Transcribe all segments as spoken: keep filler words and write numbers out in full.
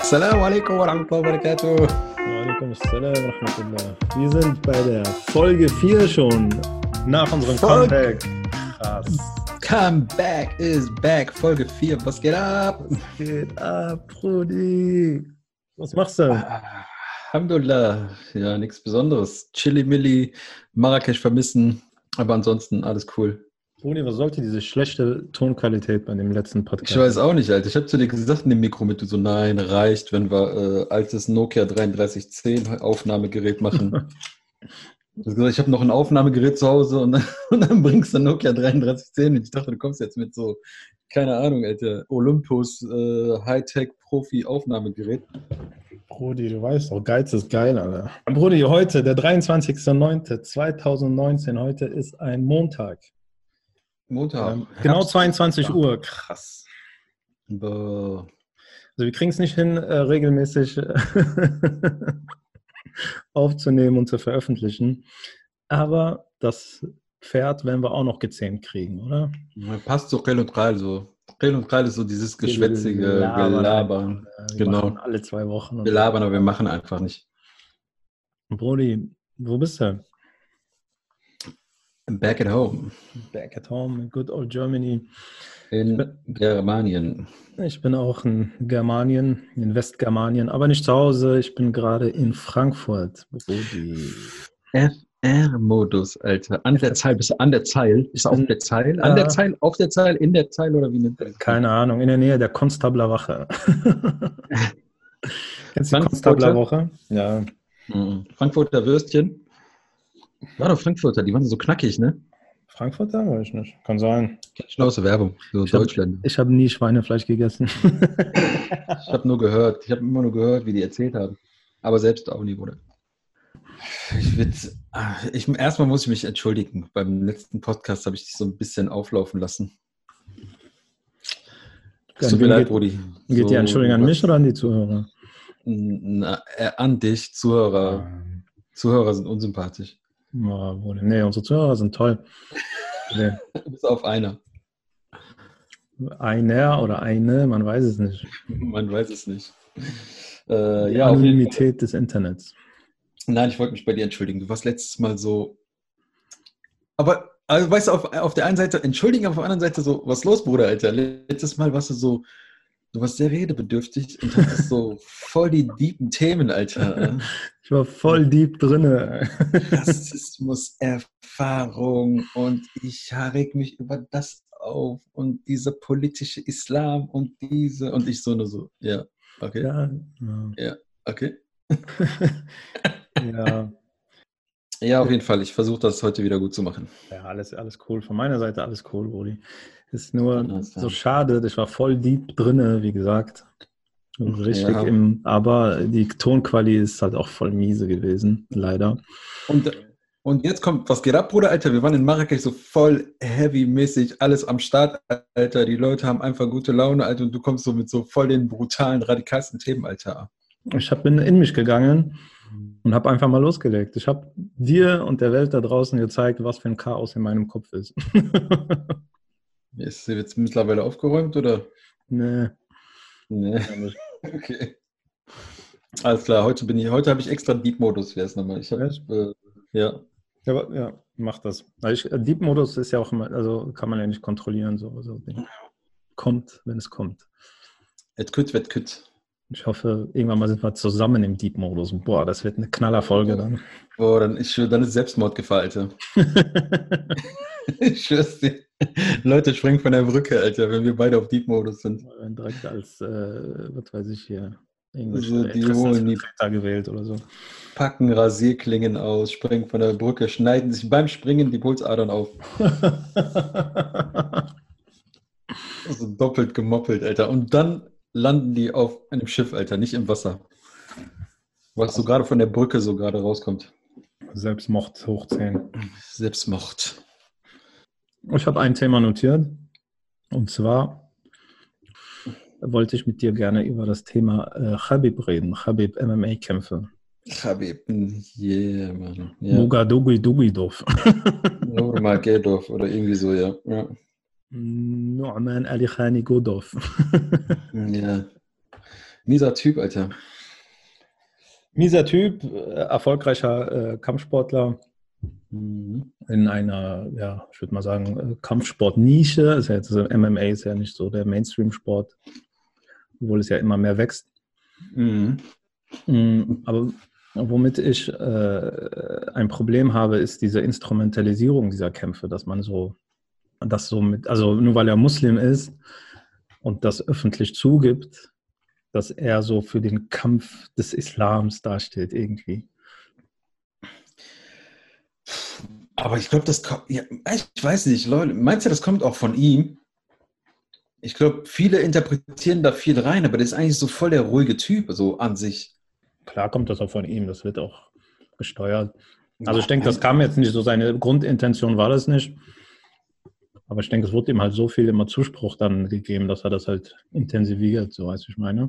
Assalamu alaikum wa rahmatullahi wa barakatuh. Walaikum assalam wa rahmatullah. Wir sind bei der Folge vier schon nach unserem Folge- Comeback. Krass. Comeback is back. Folge vier. Was geht ab? Was geht ab, Brudi? Was machst du? Ah, Alhamdulillah. Ja, nichts Besonderes. Chili-Milli, Marrakesch vermissen. Aber ansonsten alles cool. Brudi, was sollte diese schlechte Tonqualität bei dem letzten Podcast? Ich weiß auch nicht, Alter. Ich habe zu dir gesagt in dem Mikro mit, du so, nein, reicht, wenn wir äh, altes Nokia dreiunddreißig zehn Aufnahmegerät machen. Ich habe gesagt, ich habe noch ein Aufnahmegerät zu Hause und dann, und dann bringst du ein Nokia dreiunddreißig zehn und ich dachte, du kommst jetzt mit so, keine Ahnung, Alter, Olympus äh, Hightech-Profi-Aufnahmegerät. Brudi, du weißt doch, Geiz ist geil, Alter. Brudi, heute, der dreiundzwanzigster neunter zweitausendneunzehn, heute ist ein Montag. Montag. Ähm, genau Herbst. zweiundzwanzig Uhr, krass. Boah. Also wir kriegen es nicht hin, äh, regelmäßig äh, aufzunehmen und zu veröffentlichen. Aber das Pferd werden wir auch noch gezähmt kriegen, oder? Passt so Qil und Qal so. Qil und Qal ist so dieses geschwätzige Gelabern. Äh, wir Genau. machen alle zwei Wochen. und Wir labern, aber wir machen einfach nicht. so. Brudi, wo bist du? Back at home. Back at home in good old Germany. In Germanien. Ich bin auch in Germanien, in Westgermanien, aber nicht zu Hause. Ich bin gerade in Frankfurt. Brudi. F R-Modus, Alter. An der Zeil. Bist du an der Zeil? Bist du auf der Zeil? An Ja. der Zeil? Auf der Zeil? In der Zeil? Oder wie nennt man das? Keine Ahnung, in der Nähe der Konstabler Wache. Kennst du die Frankfurter? Konstabler Woche? Ja. Mhm. Frankfurter Würstchen. War doch Frankfurter, die waren so knackig, ne? Frankfurter? Weiß ich nicht. Kann sein. Schlauste Werbung, so Ich hab- Deutschland. Ich habe nie Schweinefleisch gegessen. Ich habe nur gehört, ich habe immer nur gehört, wie die erzählt haben. Aber selbst auch nie, Bruder. Ich will, ich, erstmal muss ich mich entschuldigen. Beim letzten Podcast habe ich dich so ein bisschen auflaufen lassen. Es tut mir leid, Brudi. Geht die Entschuldigung an mich oder an die Zuhörer? Na, äh, an dich, Zuhörer. Zuhörer sind unsympathisch. Ja, Bruder. Nee, unsere Zuhörer sind toll. Nee. Bis auf einer. Einer oder eine, man weiß es nicht. Man weiß es nicht. Äh, Die ja, auf jeden Fall. Anonymität des Internets. Nein, ich wollte mich bei dir entschuldigen. Du warst letztes Mal so. Aber, also, weißt du, auf, auf der einen Seite entschuldigen, auf der anderen Seite so, was ist los, Bruder, Alter? Letztes Mal warst du so, du warst sehr redebedürftig und hattest so voll die deepen Themen, Alter. Ich war voll deep drinne. Rassismus, Erfahrung und ich reg mich über das auf und dieser politische Islam und diese und ich so nur so, ja, okay, Ja, ja. okay. ja. Ja, auf jeden Fall. Ich versuche das heute wieder gut zu machen. Ja, alles, alles cool. Von meiner Seite alles cool, Brudi. Ist nur Alles klar. so schade, ich war voll deep drinne, wie gesagt. Richtig Ja. im, aber die Tonqualität ist halt auch voll miese gewesen, leider. Und, und jetzt kommt, was geht ab, Bruder, Alter? Wir waren in Marrakesch so voll heavy-mäßig, alles am Start, Alter. Die Leute haben einfach gute Laune, Alter. Und du kommst so mit so voll den brutalen, radikalsten Themen, Alter. Ich hab, bin in mich gegangen und habe einfach mal losgelegt. Ich habe dir und der Welt da draußen gezeigt, was für ein Chaos in meinem Kopf ist. Ist jetzt mittlerweile aufgeräumt, oder? Nee. Nee. Okay. Alles klar, heute bin ich, heute habe ich extra Deep-Modus, wäre es nochmal. Ich habe, äh, ja. Ja, aber, ja, mach das. Also ich, Deep-Modus ist ja auch immer, also kann man ja nicht kontrollieren. So, so Ding. Kommt, wenn es kommt. Et kütt, wet kütt. Ich hoffe, irgendwann mal sind wir zusammen im Deep-Modus. Boah, das wird eine Knallerfolge dann. Boah, dann ist, dann ist Selbstmordgefahr, Alter. Ich schwör's dir. Leute springen von der Brücke, Alter, wenn wir beide auf Deep-Modus sind. Wir werden direkt als, äh, was weiß ich hier, irgendwelche Also die holen die- Interessensvertreter gewählt oder so. Packen Rasierklingen aus, springen von der Brücke, schneiden sich beim Springen die Pulsadern auf. Also doppelt gemoppelt, Alter. Und dann landen die auf einem Schiff, Alter, nicht im Wasser. Was so gerade von der Brücke so gerade rauskommt. Selbstmord hochzählen. Selbstmord. Ich habe ein Thema notiert. Und zwar wollte ich mit dir gerne über das Thema äh, Khabib reden. Khabib M M A-Kämpfe. Khabib, yeah, Mann. Ja. Mugadugui Dugidov. Nurmagomedov oder irgendwie so, ja. Ja. Nu'man Ali Khani Godov. Ja. Mieser Typ, Alter. Mieser Typ, äh, erfolgreicher äh, Kampfsportler Mhm. in einer, ja, ich würde mal sagen, äh, Kampfsport-Nische. Ist ja jetzt, also M M A ist ja nicht so der Mainstream-Sport, obwohl es ja immer mehr wächst. Mhm. Mm, Aber womit ich äh, ein Problem habe, ist diese Instrumentalisierung dieser Kämpfe, dass man so, das so mit, also nur weil er Muslim ist und das öffentlich zugibt, dass er so für den Kampf des Islams dasteht irgendwie. Aber ich glaube, das kommt, ja, ich weiß nicht, Leute, meinst du, das kommt auch von ihm? Ich glaube, viele interpretieren da viel rein, aber der ist eigentlich so voll der ruhige Typ, so an sich. Klar kommt das auch von ihm, das wird auch gesteuert. Also ich denke, das Nein. kam jetzt nicht so, seine Grundintention war das nicht. Aber ich denke, es wurde ihm halt so viel immer Zuspruch dann gegeben, dass er das halt intensiviert, so weiß ich meine.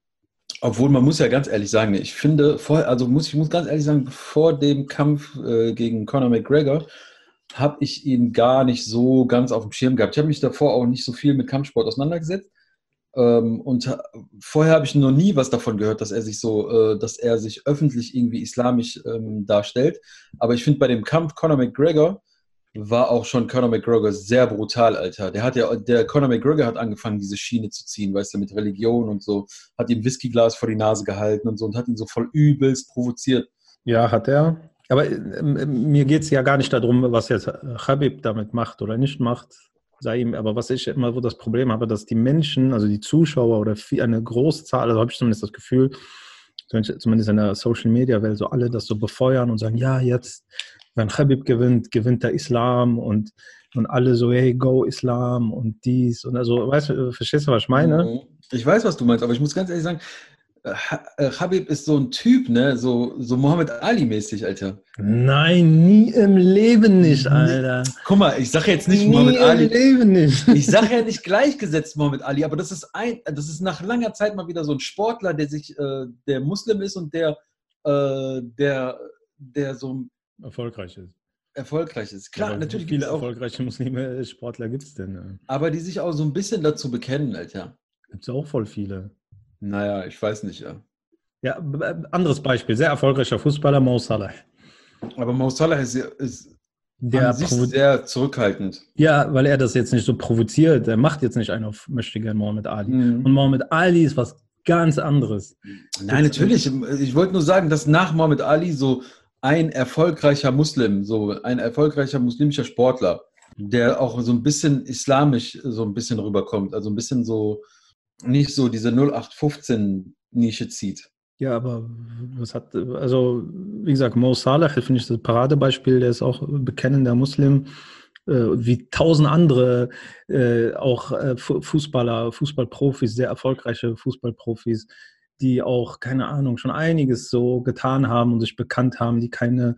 Obwohl, man muss ja ganz ehrlich sagen, ich finde, vor, also muss, ich muss ganz ehrlich sagen, vor dem Kampf äh, gegen Conor McGregor habe ich ihn gar nicht so ganz auf dem Schirm gehabt. Ich habe mich davor auch nicht so viel mit Kampfsport auseinandergesetzt. Ähm, und ha- vorher habe ich noch nie was davon gehört, dass er sich so, äh, dass er sich öffentlich irgendwie islamisch ähm, darstellt. Aber ich finde, bei dem Kampf Conor McGregor war auch schon Conor McGregor sehr brutal, Alter. Der hat ja, der Conor McGregor hat angefangen, diese Schiene zu ziehen, weißt du, mit Religion und so, hat ihm Whiskyglas vor die Nase gehalten und so und hat ihn so voll übelst provoziert. Ja, hat er. Aber äh, mir geht es ja gar nicht darum, was jetzt Khabib damit macht oder nicht macht, sei ihm. Aber was ich immer so das Problem habe, dass die Menschen, also die Zuschauer oder viel, eine Großzahl, also habe ich zumindest das Gefühl, zumindest in der Social-Media-Welt, so alle das so befeuern und sagen, ja, jetzt, wenn Khabib gewinnt, gewinnt der Islam und, und alle so, hey, go Islam und dies und also, weißt du, verstehst du, was ich meine? Mhm. Ich weiß, was du meinst, aber ich muss ganz ehrlich sagen, äh, Ha- äh, Khabib ist so ein Typ, ne, so, so Muhammad Ali-mäßig, Alter. Nein, nie im Leben nicht, Nee. Alter. Guck mal, ich sage jetzt nicht Nie Muhammad im Ali. Leben nicht. Ich sage ja nicht gleichgesetzt Muhammad Ali, aber das ist ein, das ist nach langer Zeit mal wieder so ein Sportler, der sich, äh, der Muslim ist und der, äh, der, der so Erfolgreich ist. erfolgreich ist. Klar, Aber wie natürlich gibt viele es auch, erfolgreiche Muslime Sportler gibt es denn? aber die sich auch so ein bisschen dazu bekennen, Alter. Gibt es auch voll viele. Naja, ich weiß nicht, ja. Ja, b- b- anderes Beispiel, sehr erfolgreicher Fußballer Mo Salah. Aber Mo Salah ist, ist Der an sich provo- sehr zurückhaltend. ja, weil er das jetzt nicht so provoziert. Er macht jetzt nicht einen auf möchte gern Mohammed Ali. Mhm. Und Mohammed Ali ist was ganz anderes. Nein, Jetzt- natürlich. Ich wollte nur sagen, dass nach Muhammad Ali so ein erfolgreicher Muslim, so ein erfolgreicher muslimischer Sportler, der auch so ein bisschen islamisch so ein bisschen rüberkommt, also ein bisschen so nicht so diese null acht fünfzehn Nische zieht. Ja, aber was hat, also wie gesagt, Mo Salah finde ich das Paradebeispiel, der ist auch bekennender Muslim, äh, wie tausend andere äh, auch äh, Fu- Fußballer, Fußballprofis, sehr erfolgreiche Fußballprofis, die auch, keine Ahnung, schon einiges so getan haben und sich bekannt haben, die keine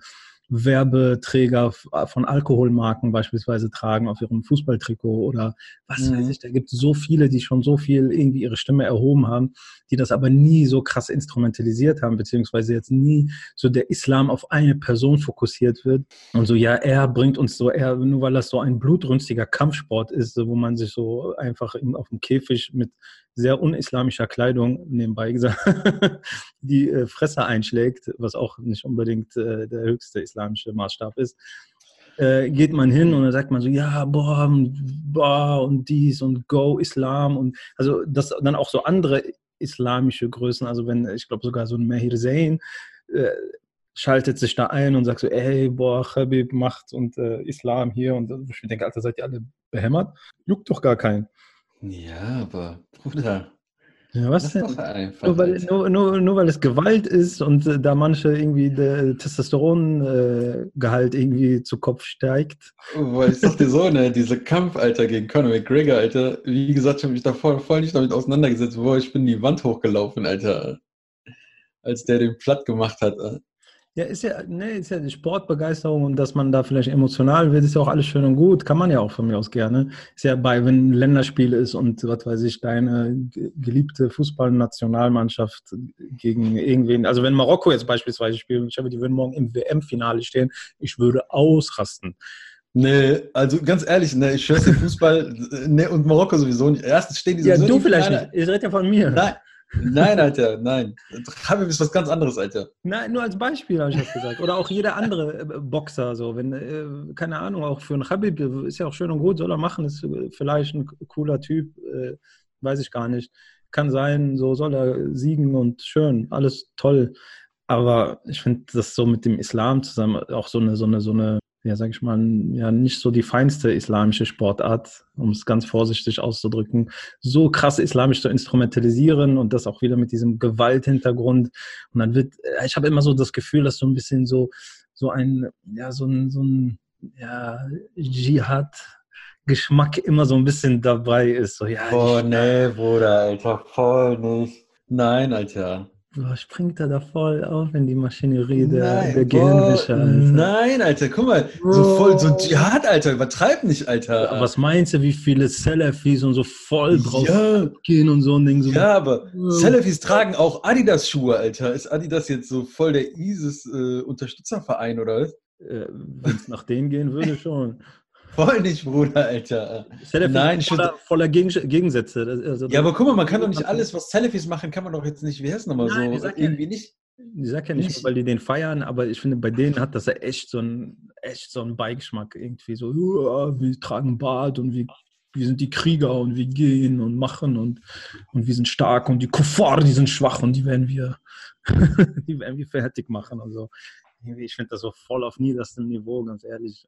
Werbeträger f- von Alkoholmarken beispielsweise tragen auf ihrem Fußballtrikot oder was weiß Mhm. ich, da gibt es so viele, die schon so viel irgendwie ihre Stimme erhoben haben, die das aber nie so krass instrumentalisiert haben, beziehungsweise jetzt nie so der Islam auf eine Person fokussiert wird. Und so, ja, er bringt uns so, er, nur weil das so ein blutrünstiger Kampfsport ist, so, wo man sich so einfach im, auf dem Käfig mit sehr unislamischer Kleidung, nebenbei gesagt, die äh, Fresse einschlägt, was auch nicht unbedingt äh, der höchste islamische Maßstab ist, äh, geht man hin und dann sagt man so, ja, boah, boah, und dies und go Islam und also das dann auch so andere islamische Größen, also wenn, ich glaube sogar so ein Mahir Zain äh, schaltet sich da ein und sagt so, ey, boah, Khabib macht und äh, Islam hier und ich denke, Alter, seid ihr alle behämmert? Juckt doch gar keinen. Ja, aber Bruder, Ja, was lass doch denn? einfach, Nur weil, Alter. nur, nur, nur weil es Gewalt ist und äh, da manche irgendwie der Testosterongehalt äh, irgendwie zu Kopf steigt. Weil ich sag dir so, ne, dieser Kampf, Alter, gegen Conor McGregor, Alter, wie gesagt, ich habe mich da voll, voll nicht damit auseinandergesetzt, boah, ich bin die Wand hochgelaufen, Alter, als der den platt gemacht hat. äh. Ja, ist ja, ne, ist ja die Sportbegeisterung und dass man da vielleicht emotional wird, ist ja auch alles schön und gut. Kann man ja auch von mir aus gerne. Ist ja bei, wenn ein Länderspiel ist und was weiß ich, deine ge- geliebte Fußballnationalmannschaft gegen irgendwen, also wenn Marokko jetzt beispielsweise spielt und ich habe, die würden morgen im W M-Finale stehen, ich würde ausrasten. Ne, also ganz ehrlich, ne, ich schwör's dir, Fußball, ne, und Marokko sowieso nicht. Erstens stehen die Ja, sowieso du nicht im vielleicht Finale. nicht. Ich rede ja von mir. Nein, Nein, Alter, nein. Khabib ist was ganz anderes, Alter. Nein, nur als Beispiel habe ich das gesagt. Oder auch jeder andere äh, Boxer, so, wenn, äh, keine Ahnung, auch für einen Khabib, äh, ist ja auch schön und gut, soll er machen, ist äh, vielleicht ein cooler Typ, äh, weiß ich gar nicht. Kann sein, so soll er siegen und schön, alles toll. Aber ich finde das so mit dem Islam zusammen auch so eine, so eine, so eine, ja, sag ich mal, ja, nicht so die feinste islamische Sportart, um es ganz vorsichtig auszudrücken, so krass islamisch zu instrumentalisieren und das auch wieder mit diesem Gewalthintergrund. Und dann wird, ich habe immer so das Gefühl, dass so ein bisschen so, so ein, ja, so ein, so ein, ja, Dschihad-Geschmack immer so ein bisschen dabei ist. So, ja, Boah, die, nee, Bruder, Alter, voll nicht. Nein, Alter. boah, springt er da voll auf in die Maschinerie der, der Nein, boah, Gehirnwäsche, Alter. nein, Alter, guck mal, so voll, so Bro. Dschihad, Alter, übertreib nicht, Ja, Alter. was meinst du, wie viele Salafis und so voll drauf Ja, gehen und so ein Ding so. ja, aber Salafis tragen auch Adidas-Schuhe, Alter. Ist Adidas jetzt so voll der ISIS-Unterstützerverein, oder was? Äh, wenn es nach denen gehen würde, schon. Voll nicht, Bruder, Alter. Salafis Nein, sind ich voller, finde. voller Gegen Gegensätze. Das, also Ja, das, aber guck mal, man kann doch nicht alles, was Salafis machen, kann man doch jetzt nicht, wie heißt es nochmal nein, so, ich sag ja, irgendwie nicht. ich sag ja nicht nur, nicht weil die den feiern, aber ich finde, bei denen hat das ja echt so ein, echt so einen Beigeschmack irgendwie so, ja, wir tragen Bart und wir, wir sind die Krieger und wir gehen und machen und, und wir sind stark und die Kuffar, die sind schwach und die werden wir, die werden wir fertig machen und so. Ich finde das so voll auf niederstem Niveau, ganz ehrlich.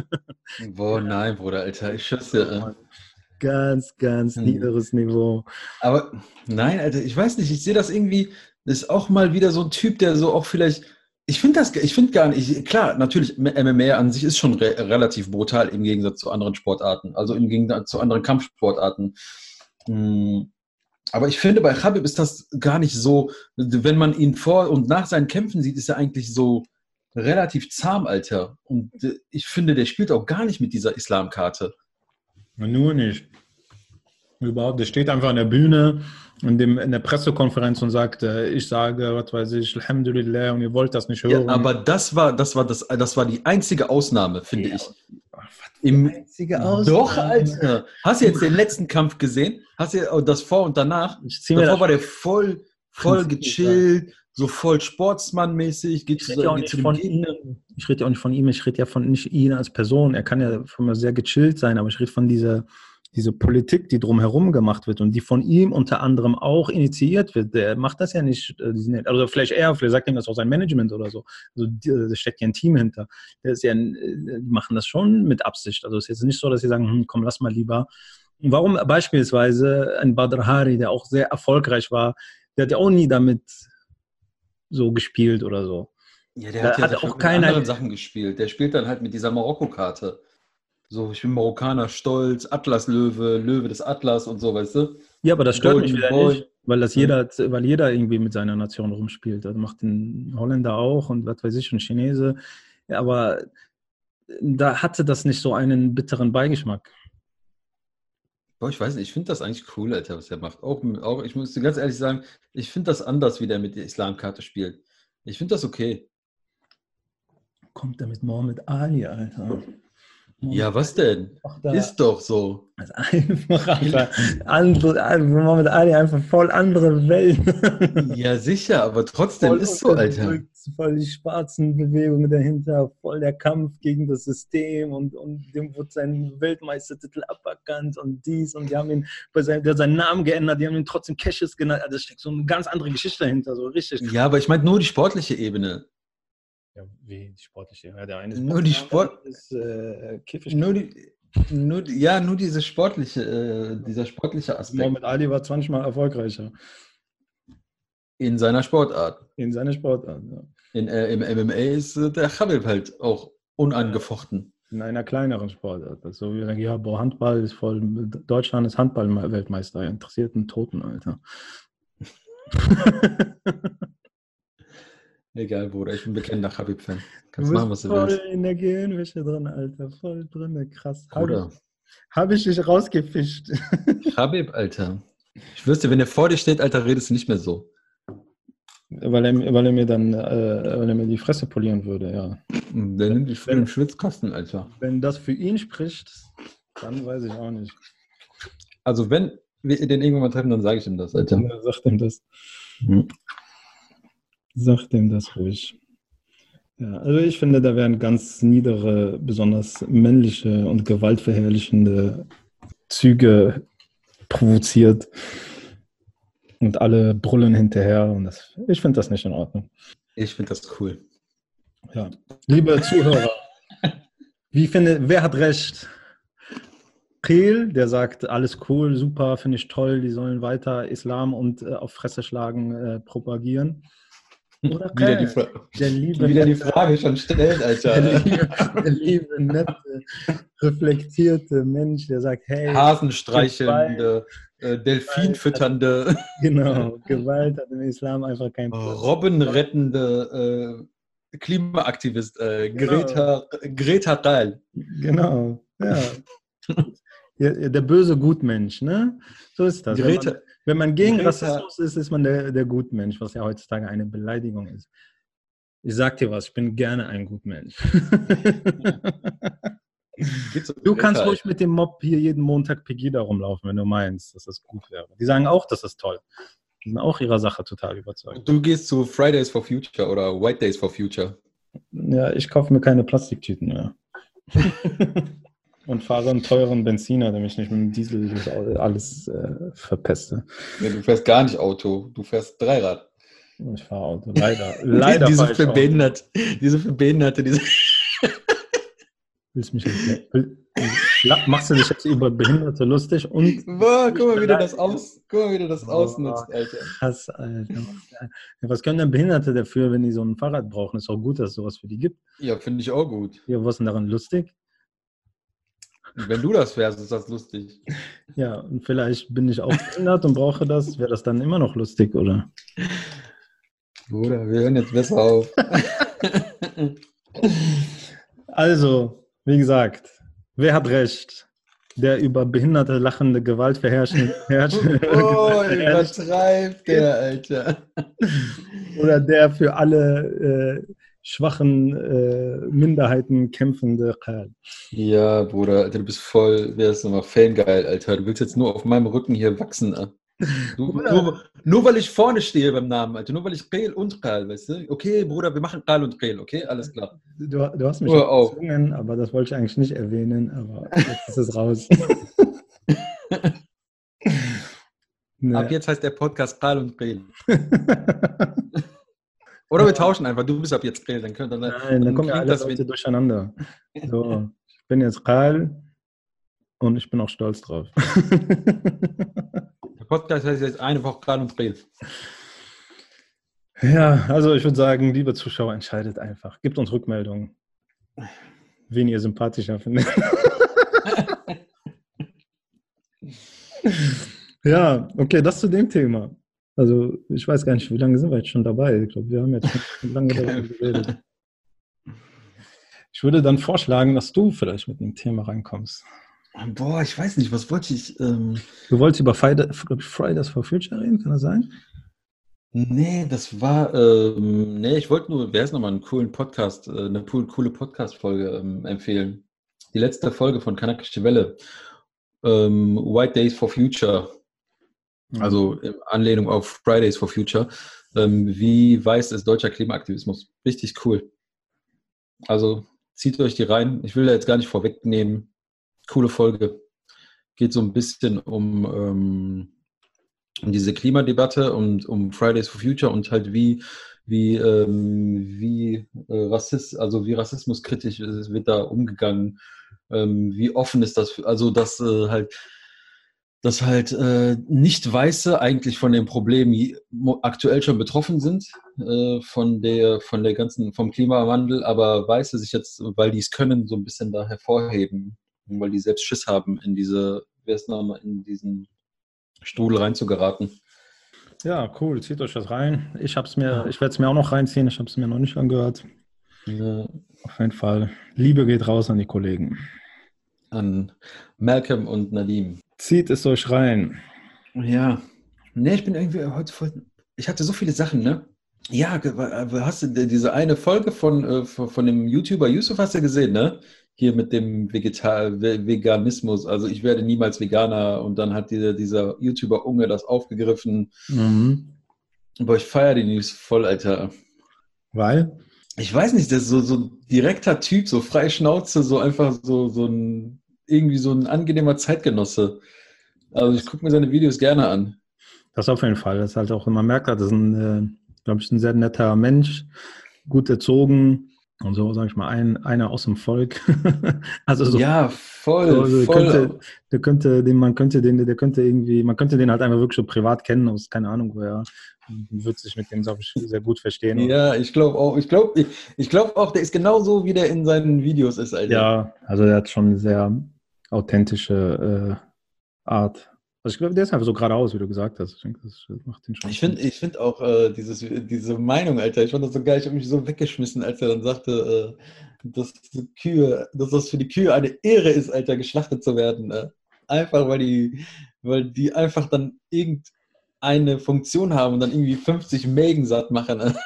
Boah, nein, Bruder, Alter, ich schwör's dir. Ganz, ganz Hm. niederes Niveau. Aber nein, Alter, ich weiß nicht, ich sehe das irgendwie, das ist auch mal wieder so ein Typ, der so auch vielleicht, ich finde das, ich finde gar nicht, klar, natürlich, M M A an sich ist schon re relativ brutal im Gegensatz zu anderen Sportarten, also im Gegensatz zu anderen Kampfsportarten. Hm. Aber ich finde, bei Khabib ist das gar nicht so, wenn man ihn vor und nach seinen Kämpfen sieht, ist er eigentlich so relativ zahm, Alter. Und äh, ich finde, der spielt auch gar nicht mit dieser Islamkarte. Nur nicht. Überhaupt, der steht einfach an der Bühne in, dem, in der Pressekonferenz und sagt, äh, ich sage, was weiß ich, Alhamdulillah, und ihr wollt das nicht Ja, hören. aber das war, das war das, das war die einzige Ausnahme, finde Ja, ich. Im, Im, einzige doch, Alter. Hast du jetzt den letzten Kampf gesehen? Hast du oh, das vor und danach? Ich zieh mir Davor das war der voll, voll Prinzip gechillt, so voll sportsmannmäßig, geht Ich zu, rede ja auch geht nicht zu dem von Gegner. ihm. Ich rede ja auch nicht von ihm, ich rede ja von nicht ihn als Person. Er kann ja von mir sehr gechillt sein, aber ich rede von dieser, dieser Politik, die drumherum gemacht wird und die von ihm unter anderem auch initiiert wird. Der macht das ja nicht, also vielleicht er, vielleicht sagt ihm das auch sein Management oder so. Also da steckt ja ein Team hinter. Der ist ja, die machen das schon mit Absicht. Also es ist jetzt nicht so, dass sie sagen, hm, komm, lass mal lieber. Warum beispielsweise ein Badr Hari, der auch sehr erfolgreich war, der hat ja auch nie damit so gespielt oder so. Ja, der Da hat ja hat dafür auch mit keiner. anderen Sachen gespielt. Der spielt dann halt mit dieser Marokko-Karte. So, ich bin Marokkaner, stolz, Atlas-Löwe, Löwe des Atlas und so, weißt du? Ja, aber das stört mich Golden wieder Boy. nicht, weil das Ja. jeder, weil jeder irgendwie mit seiner Nation rumspielt. Das macht ein Holländer auch und was weiß ich, ein Chinese. Ja, aber da hatte das nicht so einen bitteren Beigeschmack. Boah, ich weiß nicht, ich finde das eigentlich cool, Alter, was er macht. Auch, auch ich muss dir ganz ehrlich sagen, ich finde das anders, wie der mit der Islamkarte spielt. Ich finde das okay. Kommt er mit Mohammed Ali, Alter. Ja, was denn? Ach, da. Ist doch so. Das ist einfach, Alter. Andere, Mohammed Ali, einfach voll andere Welt. Ja, sicher, aber trotzdem Voll ist so, Alter. unterdrückt, voll die schwarzen Bewegungen dahinter, voll der Kampf gegen das System und, und dem wurde sein Weltmeistertitel aberkannt und dies und die haben ihn bei seinem, der hat seinen Namen geändert, die haben ihn trotzdem Cassius genannt. Also da steckt so eine ganz andere Geschichte dahinter, so richtig. Ja, aber ich meine nur die sportliche Ebene. Ja, wie die sportliche. Ja, der eine ist Nur die Boxer, Sport- der ist äh, Käfig. Nur die, nur die, ja, nur diese sportliche, äh, dieser sportliche Aspekt Mohammed Ali war zwanzig Mal erfolgreicher in seiner Sportart. in seiner Sportart. Ja. In, äh, im M M A ist äh, der Khabib halt auch unangefochten. In einer kleineren Sportart. Also wir sagen, ja, boah, Handball ist voll, Deutschland ist Handball-Weltmeister, interessiert einen Toten, Alter. Egal, Bruder, ich bin bekennender Khabib-Fan. Du Kannst bist machen, was du voll willst. in der Gehirnwäsche drin, Alter, voll drin, krass. Habe Bruder, ich, hab ich dich rausgefischt. Khabib, Alter. Ich wüsste, wenn er vor dir steht, Alter, redest du nicht mehr so. weil, er, weil er mir dann, äh, weil er mir die Fresse polieren würde, ja. Der nimmt dich voll im Schwitzkasten, Alter. Wenn das für ihn spricht, dann weiß ich auch nicht. Also wenn, wir den irgendwann mal treffen, dann sage ich ihm das, Alter. Ja, sag dem das. Mhm. Sag dem das ruhig. Ja, also ich finde, da werden ganz niedere, besonders männliche und gewaltverherrlichende Züge provoziert und alle brüllen hinterher und das, ich finde das nicht in Ordnung. Ich finde das cool. Ja. Liebe Zuhörer, wie finde, wer hat recht? Qeel, der sagt, alles cool, super, finde ich toll, die sollen weiter Islam und äh, auf Fresse schlagen äh, propagieren. Oder Wieder die, Qeel, Fra- der liebe, wieder die nette, Frage schon stellt, Alter. der liebe, der liebe, nette, reflektierte Mensch, der sagt, hey, Hasenstreichelnde, äh, Delfinfütternde, genau, Gewalt hat im Islam einfach keinen Platz. Robbenrettende äh, Klimaaktivist, äh, Greta, Greta Thal. Genau, ja. Der, der böse Gutmensch, ne? So ist das. Wenn Greta, man, wenn man gegen Greta- Rassismus ist, ist man der, der Gutmensch, was ja heutzutage eine Beleidigung ist. Ich sag dir was, ich bin gerne ein Gutmensch. Geht's um Du kannst Greta, ruhig mit dem Mob hier jeden Montag Pegida rumlaufen, wenn du meinst, dass das gut wäre. Die sagen auch, das ist toll. Die sind auch ihrer Sache total überzeugt. Du gehst zu Fridays for Future oder White Days for Future. Ja, ich kaufe mir keine Plastiktüten mehr. Und fahre einen teuren Benziner, damit ich nicht mit dem Diesel alles äh, verpeste. Ja, du fährst gar nicht Auto, du fährst Dreirad. Ich fahre Auto, leider. Leider diese fahr ich für Auto. Behinderte, diese für Behinderte, diese. Willst mich jetzt, will, will, machst du dich jetzt über Behinderte lustig und Boah, guck mal, wie du das aus, guck mal, wie du das Boah. ausnutzt, Alter. krass, Alter. Ja, was können denn Behinderte dafür, wenn die so ein Fahrrad brauchen? Ist auch gut, dass es sowas für die gibt. Ja, finde ich auch gut. Ja, was ist denn daran lustig? Wenn du das fährst, ist das lustig. Ja, und vielleicht bin ich auch behindert und brauche das. Wäre das dann immer noch lustig, oder? Bruder, wir hören jetzt besser auf. Also, wie gesagt, wer hat recht? Der über behinderte, lachende Gewalt verherrschen, herrschen, Oh, übertreibt der, Alter. oder der für alle äh, schwachen äh, Minderheiten kämpfende Kerl. Ja, Bruder, Alter, du bist voll, wer ist nochmal fangeil, Alter. Du willst jetzt nur auf meinem Rücken hier wachsen, ne? Du, nur, nur weil ich vorne stehe beim Namen, Alter, nur weil ich Qeel und Qal, weißt du? Okay, Bruder, wir machen Qal und Qeel, okay? Alles klar. Du, du hast mich Hör auf. gezwungen, aber das wollte ich eigentlich nicht erwähnen, aber jetzt ist es raus. Nee. Ab jetzt heißt der Podcast Qal und Qeel. Oder wir tauschen einfach, du bist ab jetzt Qeel, dann können dann, Nein, dann kommen ja klingt alle das Leute wie- durcheinander. So, ich bin jetzt Qal und ich bin auch stolz drauf. Der Podcast heißt jetzt eine Woche Qal und Qeel. Ja, also ich würde sagen, liebe Zuschauer, entscheidet einfach. Gebt uns Rückmeldungen, wen ihr sympathischer findet. Ja, okay, das zu dem Thema. Also ich weiß gar nicht, wie lange sind wir jetzt schon dabei? Ich glaube, wir haben jetzt schon lange darüber geredet. Ich würde dann vorschlagen, dass du vielleicht mit einem Thema reinkommst. Boah, ich weiß nicht, was wollte ich? Ähm, Du wolltest über Friday- Fridays for Future reden, kann das sein? nee, das war, ähm, nee, ich wollte nur, wer ist nochmal einen coolen Podcast, äh, eine cool, coole Podcast-Folge ähm, empfehlen. Die letzte Folge von Kanakische Welle, ähm, White Days for Future, also in Anlehnung auf Fridays for Future. Ähm, wie weiß ist deutscher Klimaaktivismus? Richtig cool. Also zieht euch die rein. Ich will da jetzt gar nicht vorwegnehmen. Coole Folge. Geht so ein bisschen um, ähm, um diese Klimadebatte und um Fridays for Future und halt wie, wie, ähm, wie, äh, Rassist, also wie rassismuskritisch ist, wird da umgegangen. Ähm, wie offen ist das? Für, also dass äh, halt dass halt äh, Nicht-Weiße eigentlich von dem Problem je- mo- aktuell schon betroffen sind, äh, von der, von der ganzen, vom Klimawandel, aber Weiße sich jetzt, weil die es können, so ein bisschen da hervorheben, weil die selbst Schiss haben, in diese, wer ist noch mal, in diesen Strudel reinzugeraten. Ja, cool, zieht euch das rein. Ich hab's mir, ich werde es mir auch noch reinziehen, ich habe es mir noch nicht angehört. Ja, Auf jeden Fall. Liebe geht raus an die Kollegen. an Malcolm und Nadim. Zieht es euch rein. Ja. Ne, ich bin irgendwie heute voll. Ich hatte so viele Sachen, ne? Ja, ge- wa- hast du die- diese eine Folge von, äh, von, von dem YouTuber Yusuf hast du gesehen, ne? hier mit dem Vegetar Veganismus, also ich werde niemals Veganer und dann hat dieser, dieser YouTuber Unge das aufgegriffen. Mhm. Boah, ich feiere die News voll, Alter. Weil? Ich weiß nicht, das ist so, so ein direkter Typ, so freie Schnauze, so einfach so, so ein, irgendwie so ein angenehmer Zeitgenosse. Also ich gucke mir seine Videos gerne an. Das auf jeden Fall. Das ist halt auch, man merkt, das ist ein, äh, glaube ich, ein sehr netter Mensch, gut erzogen und so, sage ich mal, ein, einer aus dem Volk. Also so, Ja, voll, so, so der voll. könnte, der könnte, den, man könnte den, der könnte irgendwie, man könnte den halt einfach wirklich so privat kennen, aus keine Ahnung woher. Wird sich mit dem, glaube ich, sehr gut verstehen. Ja, ich glaube auch, ich glaube, ich, ich glaube auch, der ist genauso, wie der in seinen Videos ist, Alter. Ja, also der hat schon eine sehr authentische äh, Art. Also ich glaube, der ist einfach so geradeaus, wie du gesagt hast. Ich denke, das macht ihn schon. Ich finde ich find auch äh, dieses, diese Meinung, Alter, ich fand das so geil, ich habe mich so weggeschmissen, als er dann sagte, äh, dass die Kühe, dass das für die Kühe eine Ehre ist, Alter, geschlachtet zu werden. Äh. Einfach, weil die, weil die einfach dann irgendeine Funktion haben und dann irgendwie fünfzig Mägen satt machen. Äh.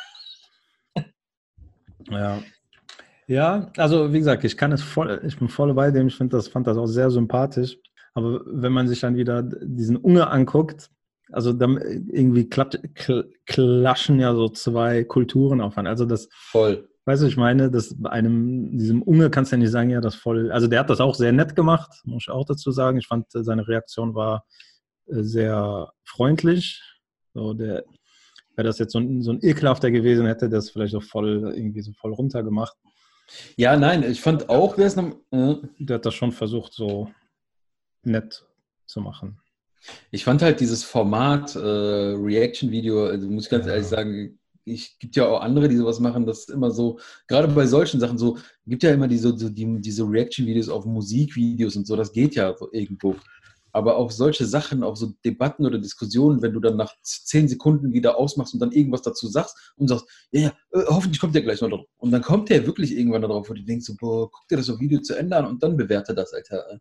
Ja. Ja, also wie gesagt, ich kann es voll, ich bin voll bei dem, ich finde das, fand das auch sehr sympathisch. Aber wenn man sich dann wieder diesen Unge anguckt, also dann irgendwie klappt, klaschen ja so zwei Kulturen aufeinander. Also das, Voll. weißt du, ich meine, dass bei einem, diesem Unge kannst du ja nicht sagen, ja, das voll, also der hat das auch sehr nett gemacht, muss ich auch dazu sagen. Ich fand, seine Reaktion war sehr freundlich. So, der, wäre das jetzt so ein, so ein ekelhafter gewesen, hätte das vielleicht auch voll, irgendwie so voll runtergemacht. Ja, nein, ich fand auch, wer ist noch, äh, Der hat das schon versucht, so nett zu machen. ich fand halt dieses Format, äh, Reaction-Video, also muss ich ganz Ja. ehrlich sagen, ich gibt ja auch andere, die sowas machen, das ist immer so, gerade bei solchen Sachen so, gibt ja immer diese, so die, diese Reaction-Videos auf Musikvideos und so, das geht ja so irgendwo. Aber auch solche Sachen, auch so Debatten oder Diskussionen, wenn du dann nach zehn Sekunden wieder ausmachst und dann irgendwas dazu sagst und sagst, ja, ja, äh, hoffentlich kommt der gleich noch drauf. Und dann kommt der wirklich irgendwann darauf, wo du denkst, so, boah, guck dir das so Video zu Ende an und dann bewerte das, Alter.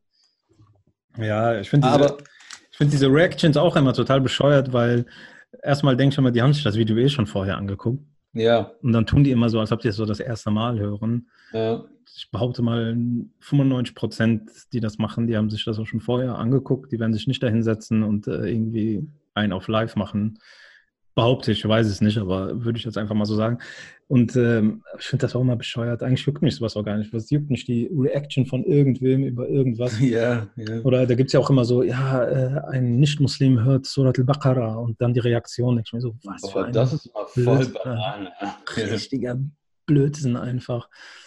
Ja, ich finde Aber diese, ich find diese Reactions auch immer total bescheuert, weil erstmal denke ich immer, die haben sich das Video eh schon vorher angeguckt. ja, Und dann tun die immer so, als ob die es so das erste Mal hören. ja. Ich behaupte mal, fünfundneunzig Prozent, die das machen, die haben sich das auch schon vorher angeguckt. Die werden sich nicht da hinsetzen und äh, irgendwie einen auf live machen. Behaupte ich, weiß es nicht, aber würde ich jetzt einfach mal so sagen. Und ähm, ich finde das auch immer bescheuert. Eigentlich juckt mich sowas auch gar nicht. Was juckt mich die Reaction von irgendwem über irgendwas? Ja, ja. Oder da gibt es ja auch immer so, ja, äh, ein Nicht-Muslim hört Surat al-Baqarah und dann die Reaktion. Ich mir so, was Boah, für ein das ist mal voll Blödsinn. Banane. Richtiger Blödsinn einfach.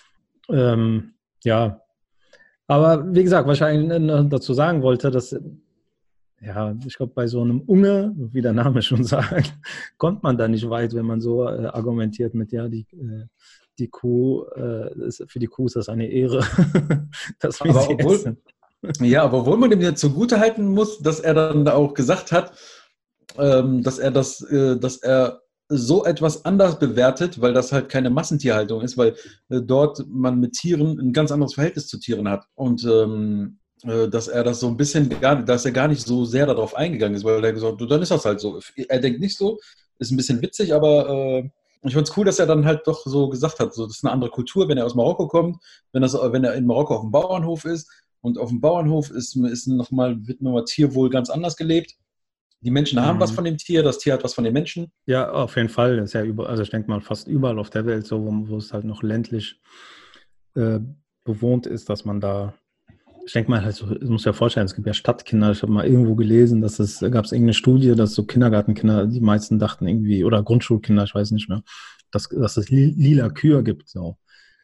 Ähm, ja, aber wie gesagt, was ich eigentlich dazu sagen wollte, dass, ja, ich glaube, bei so einem Unge, wie der Name schon sagt, kommt man da nicht weit, wenn man so äh, argumentiert mit, ja, die, äh, die Kuh, äh, ist, für die Kuh ist das eine Ehre, dass wir Aber sie obwohl, essen. ja, aber obwohl man dem ja zugutehalten muss, dass er dann da auch gesagt hat, ähm, dass er das, äh, dass er so etwas anders bewertet, weil das halt keine Massentierhaltung ist, weil äh, dort man mit Tieren ein ganz anderes Verhältnis zu Tieren hat. Und ähm, äh, dass er das so ein bisschen gar, dass er gar nicht so sehr darauf eingegangen ist, weil er gesagt hat, dann ist das halt so. Er denkt nicht so, ist ein bisschen witzig, aber äh, ich fand es cool, dass er dann halt doch so gesagt hat, so, das ist eine andere Kultur, wenn er aus Marokko kommt, wenn, das, wenn er in Marokko auf dem Bauernhof ist und auf dem Bauernhof ist, ist noch mal, wird nochmal Tierwohl ganz anders gelebt. Die Menschen haben Mhm. was von dem Tier, das Tier hat was von den Menschen. Ja, auf jeden Fall. Das ist ja überall, also ich denke mal fast überall auf der Welt so, wo, wo es halt noch ländlich äh, bewohnt ist, dass man da, ich denke mal, halt so, ich muss ja vorstellen, es gibt ja Stadtkinder. Ich habe mal irgendwo gelesen, dass es, gab es irgendeine Studie, dass so Kindergartenkinder, die meisten dachten irgendwie, oder Grundschulkinder, ich weiß nicht mehr, dass, dass es li lila Kühe gibt, so.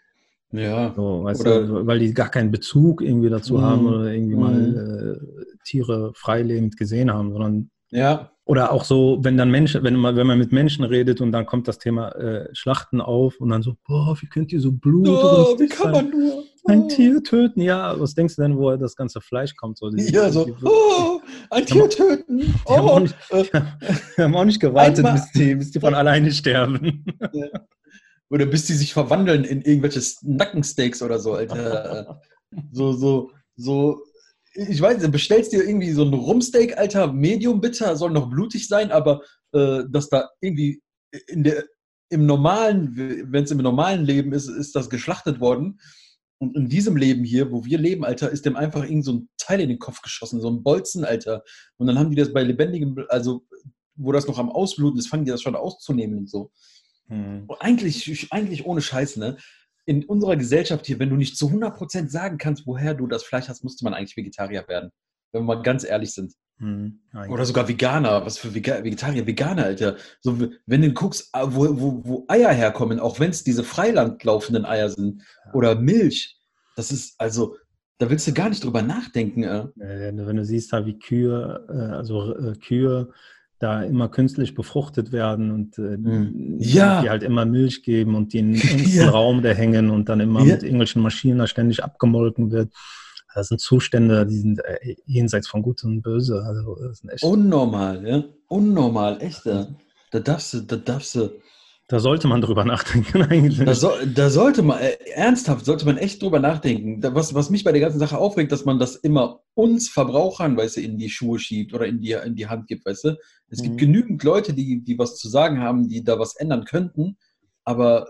Ja. So, weißt Oder, du, weil die gar keinen Bezug irgendwie dazu Mm, haben oder irgendwie mm. mal äh, Tiere freilebend gesehen haben, sondern ja, oder auch so, wenn dann Menschen, wenn man, wenn man mit Menschen redet und dann kommt das Thema äh, Schlachten auf und dann so, boah, wie könnt ihr so oh, wie blutrünstig kann sein? man nur? Oh. Ein Tier töten? Ja, was denkst du denn, wo das ganze Fleisch kommt? So, die, Ja, so, die, die, oh, ein Tier töten. die, haben auch Oh, nicht, äh, die haben auch nicht gewartet, einmal- bis die, bis die von alleine sterben. ja. Oder bis die sich verwandeln in irgendwelche Nackensteaks oder so, Alter. So, so, so, ich weiß nicht, bestellst dir irgendwie so ein Rumsteak, Alter, Medium bitter, soll noch blutig sein, aber äh, dass da irgendwie in der, im normalen, wenn es im normalen Leben ist, ist das geschlachtet worden Und in diesem Leben hier, wo wir leben, Alter, ist dem einfach irgend so ein Teil in den Kopf geschossen, so ein Bolzen, Alter. Und dann haben die das bei lebendigem, also wo das noch am Ausbluten ist, fangen die das schon auszunehmen und so. Hm. Und eigentlich, eigentlich ohne Scheiß, ne? In unserer Gesellschaft hier, wenn du nicht zu hundert Prozent sagen kannst, woher du das Fleisch hast, müsste man eigentlich Vegetarier werden. Wenn wir mal ganz ehrlich sind. Hm. Oder sogar Veganer. Was für Vega Vegetarier, Veganer, Alter. So, wenn du guckst, wo, wo, wo Eier herkommen, auch wenn es diese Freiland laufenden Eier sind, Ja. oder Milch, das ist, also, da willst du gar nicht drüber nachdenken. Äh. Wenn du siehst, wie Kühe, also äh, Kühe da immer künstlich befruchtet werden und äh, hm. ja. die halt immer Milch geben und die in den engsten ja. Raum da hängen und dann immer ja. mit irgendwelchen Maschinen da ständig abgemolken wird. Das sind Zustände, die sind äh, jenseits von Gut und Böse. Also, das sind echt unnormal, ja. Unnormal, echt. Ja. Da darfst du, da darfst du. Da sollte man drüber nachdenken eigentlich. Da, so, da sollte man, äh, ernsthaft, sollte man echt drüber nachdenken. Da, was, was mich bei der ganzen Sache aufregt, dass man das immer uns Verbrauchern, weißt du, in die Schuhe schiebt oder in die, in die Hand gibt, weißt du. Es mhm. gibt genügend Leute, die, die was zu sagen haben, die da was ändern könnten, aber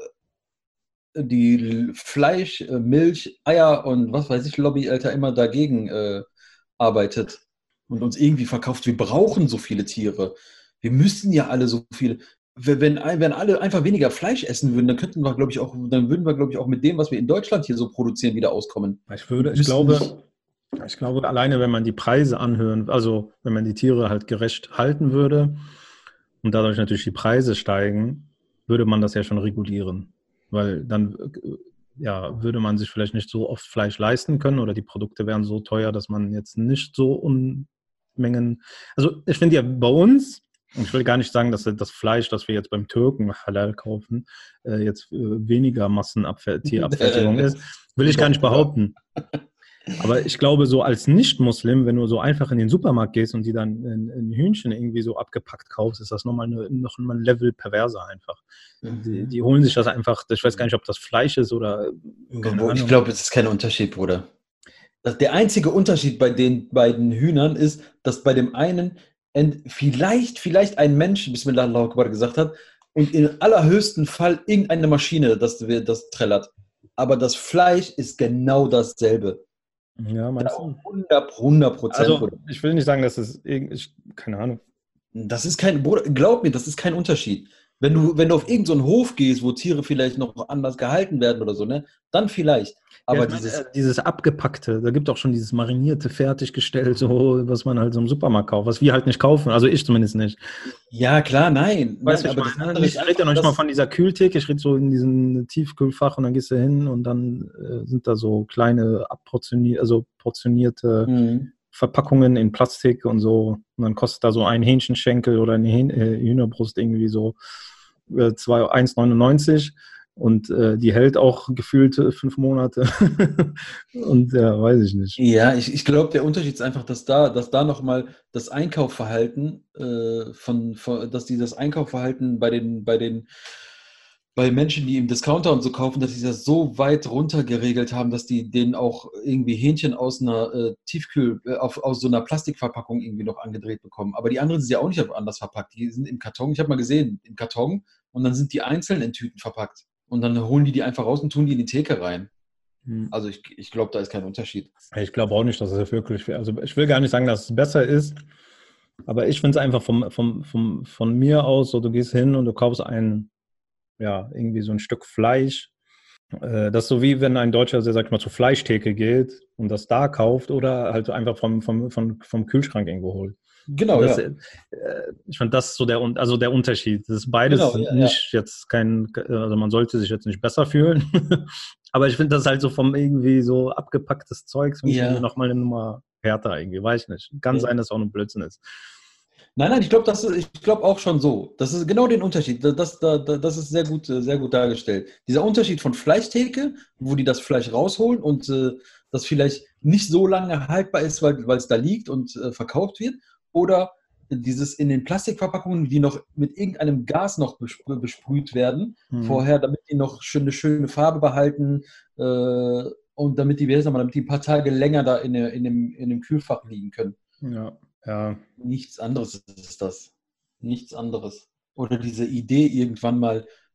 die Fleisch, Milch, Eier und was weiß ich, Lobby, Alter, immer dagegen äh, arbeitet und uns irgendwie verkauft, wir brauchen so viele Tiere. Wir müssen ja alle so viele. Wenn, wenn alle einfach weniger Fleisch essen würden, dann könnten wir, glaube ich, auch, dann würden wir, glaube ich, auch mit dem, was wir in Deutschland hier so produzieren, wieder auskommen. Ich würde, ich glaube, ich glaube, alleine, wenn man die Preise anhören, also wenn man die Tiere halt gerecht halten würde und dadurch natürlich die Preise steigen, würde man das ja schon regulieren. Weil dann ja, würde man sich vielleicht nicht so oft Fleisch leisten können oder die Produkte wären so teuer, dass man jetzt nicht so Unmengen. Also ich finde ja bei uns, und ich will gar nicht sagen, dass das Fleisch, das wir jetzt beim Türken halal kaufen, jetzt weniger Massenabfertigung ist, will ich gar nicht behaupten. Aber ich glaube, so als Nicht-Muslim, wenn du so einfach in den Supermarkt gehst und die dann ein, ein Hühnchen irgendwie so abgepackt kaufst, ist das nochmal eine, noch mal ein Level perverser einfach. Mhm. Die, die holen sich das einfach, ich weiß gar nicht, ob das Fleisch ist oder... Ich glaube, es ist kein Unterschied, Bruder. Das, der einzige Unterschied bei den beiden Hühnern ist, dass bei dem einen vielleicht, vielleicht ein Mensch, Bismillah Allahu Akbar, gesagt hat und im allerhöchsten Fall irgendeine Maschine, das, das trällert. Aber das Fleisch ist genau dasselbe. Ja, meinst du? hundert Prozent. Also, ich will nicht sagen, dass es irgendwie, keine Ahnung. Das ist kein, Bruder, glaub mir, das ist kein Unterschied. Wenn du, wenn du auf irgendeinen so Hof gehst, wo Tiere vielleicht noch anders gehalten werden oder so, ne, dann vielleicht. Aber ja, dieses, meine, dieses Abgepackte, da gibt es auch schon dieses marinierte, fertiggestellt, so, was man halt so im Supermarkt kauft, was wir halt nicht kaufen, also ich zumindest nicht. Ja, klar, nein. Weißt nein, aber ich, meine, ich rede ja noch nicht mal von dieser Kühltheke, ich rede so in diesem Tiefkühlfach und dann gehst du hin und dann äh, sind da so kleine abportionierte, also portionierte mhm. Verpackungen in Plastik und so. Und dann kostet da so ein Hähnchenschenkel oder eine Hähn äh, Hühnerbrust irgendwie so äh, eins neunundneunzig. Und äh, die hält auch gefühlt äh, fünf Monate. Und ja, weiß ich nicht. Ja, ich, ich glaube, der Unterschied ist einfach, dass da, dass da nochmal das Einkaufverhalten äh, von, von, dass die das Einkaufverhalten bei den, bei den, bei Menschen, die im Discounter und so kaufen, dass die das so weit runter geregelt haben, dass die denen auch irgendwie Hähnchen aus einer äh, Tiefkühl, äh, auf, aus so einer Plastikverpackung irgendwie noch angedreht bekommen. Aber die anderen sind ja auch nicht anders verpackt. Die sind im Karton, ich habe mal gesehen, im Karton und dann sind die einzeln in Tüten verpackt. Und dann holen die die einfach raus und tun die in die Theke rein. Hm. Also ich, ich glaube, da ist kein Unterschied. Ich glaube auch nicht, dass es wirklich, also ich will gar nicht sagen, dass es besser ist, aber ich finde es einfach vom, vom, vom, von mir aus, so du gehst hin und du kaufst ein, ja, irgendwie so ein Stück Fleisch. Das ist so wie wenn ein Deutscher, der sag ich mal, zur Fleischtheke geht und das da kauft oder halt einfach vom, vom, vom, vom Kühlschrank irgendwo holt. Genau, das, ja. Äh, ich fand, das ist so der, also der Unterschied. Das ist beides genau, ja, nicht ja. jetzt kein, also man sollte sich jetzt nicht besser fühlen, aber ich finde das halt so vom irgendwie so abgepacktes Zeug, finde ja. ich nochmal eine Nummer härter irgendwie, weiß ich nicht. Kann ja. sein, dass es auch ein Blödsinn ist. Nein, nein, ich glaube, das ist, ich glaube auch schon so. Das ist genau den Unterschied. Das, das, das ist sehr gut, sehr gut dargestellt. Dieser Unterschied von Fleischtheke, wo die das Fleisch rausholen und äh, das vielleicht nicht so lange haltbar ist, weil es da liegt und äh, verkauft wird, oder dieses in den Plastikverpackungen, die noch mit irgendeinem Gas noch bespr- besprüht werden, mhm. vorher, damit die noch schön, eine schöne Farbe behalten äh, und damit die, wie heißt das mal, damit die ein paar Tage länger da in, in, dem, in dem Kühlfach liegen können. Ja. Ja. Nichts anderes ist das. Nichts anderes. Oder diese Idee irgendwann mal,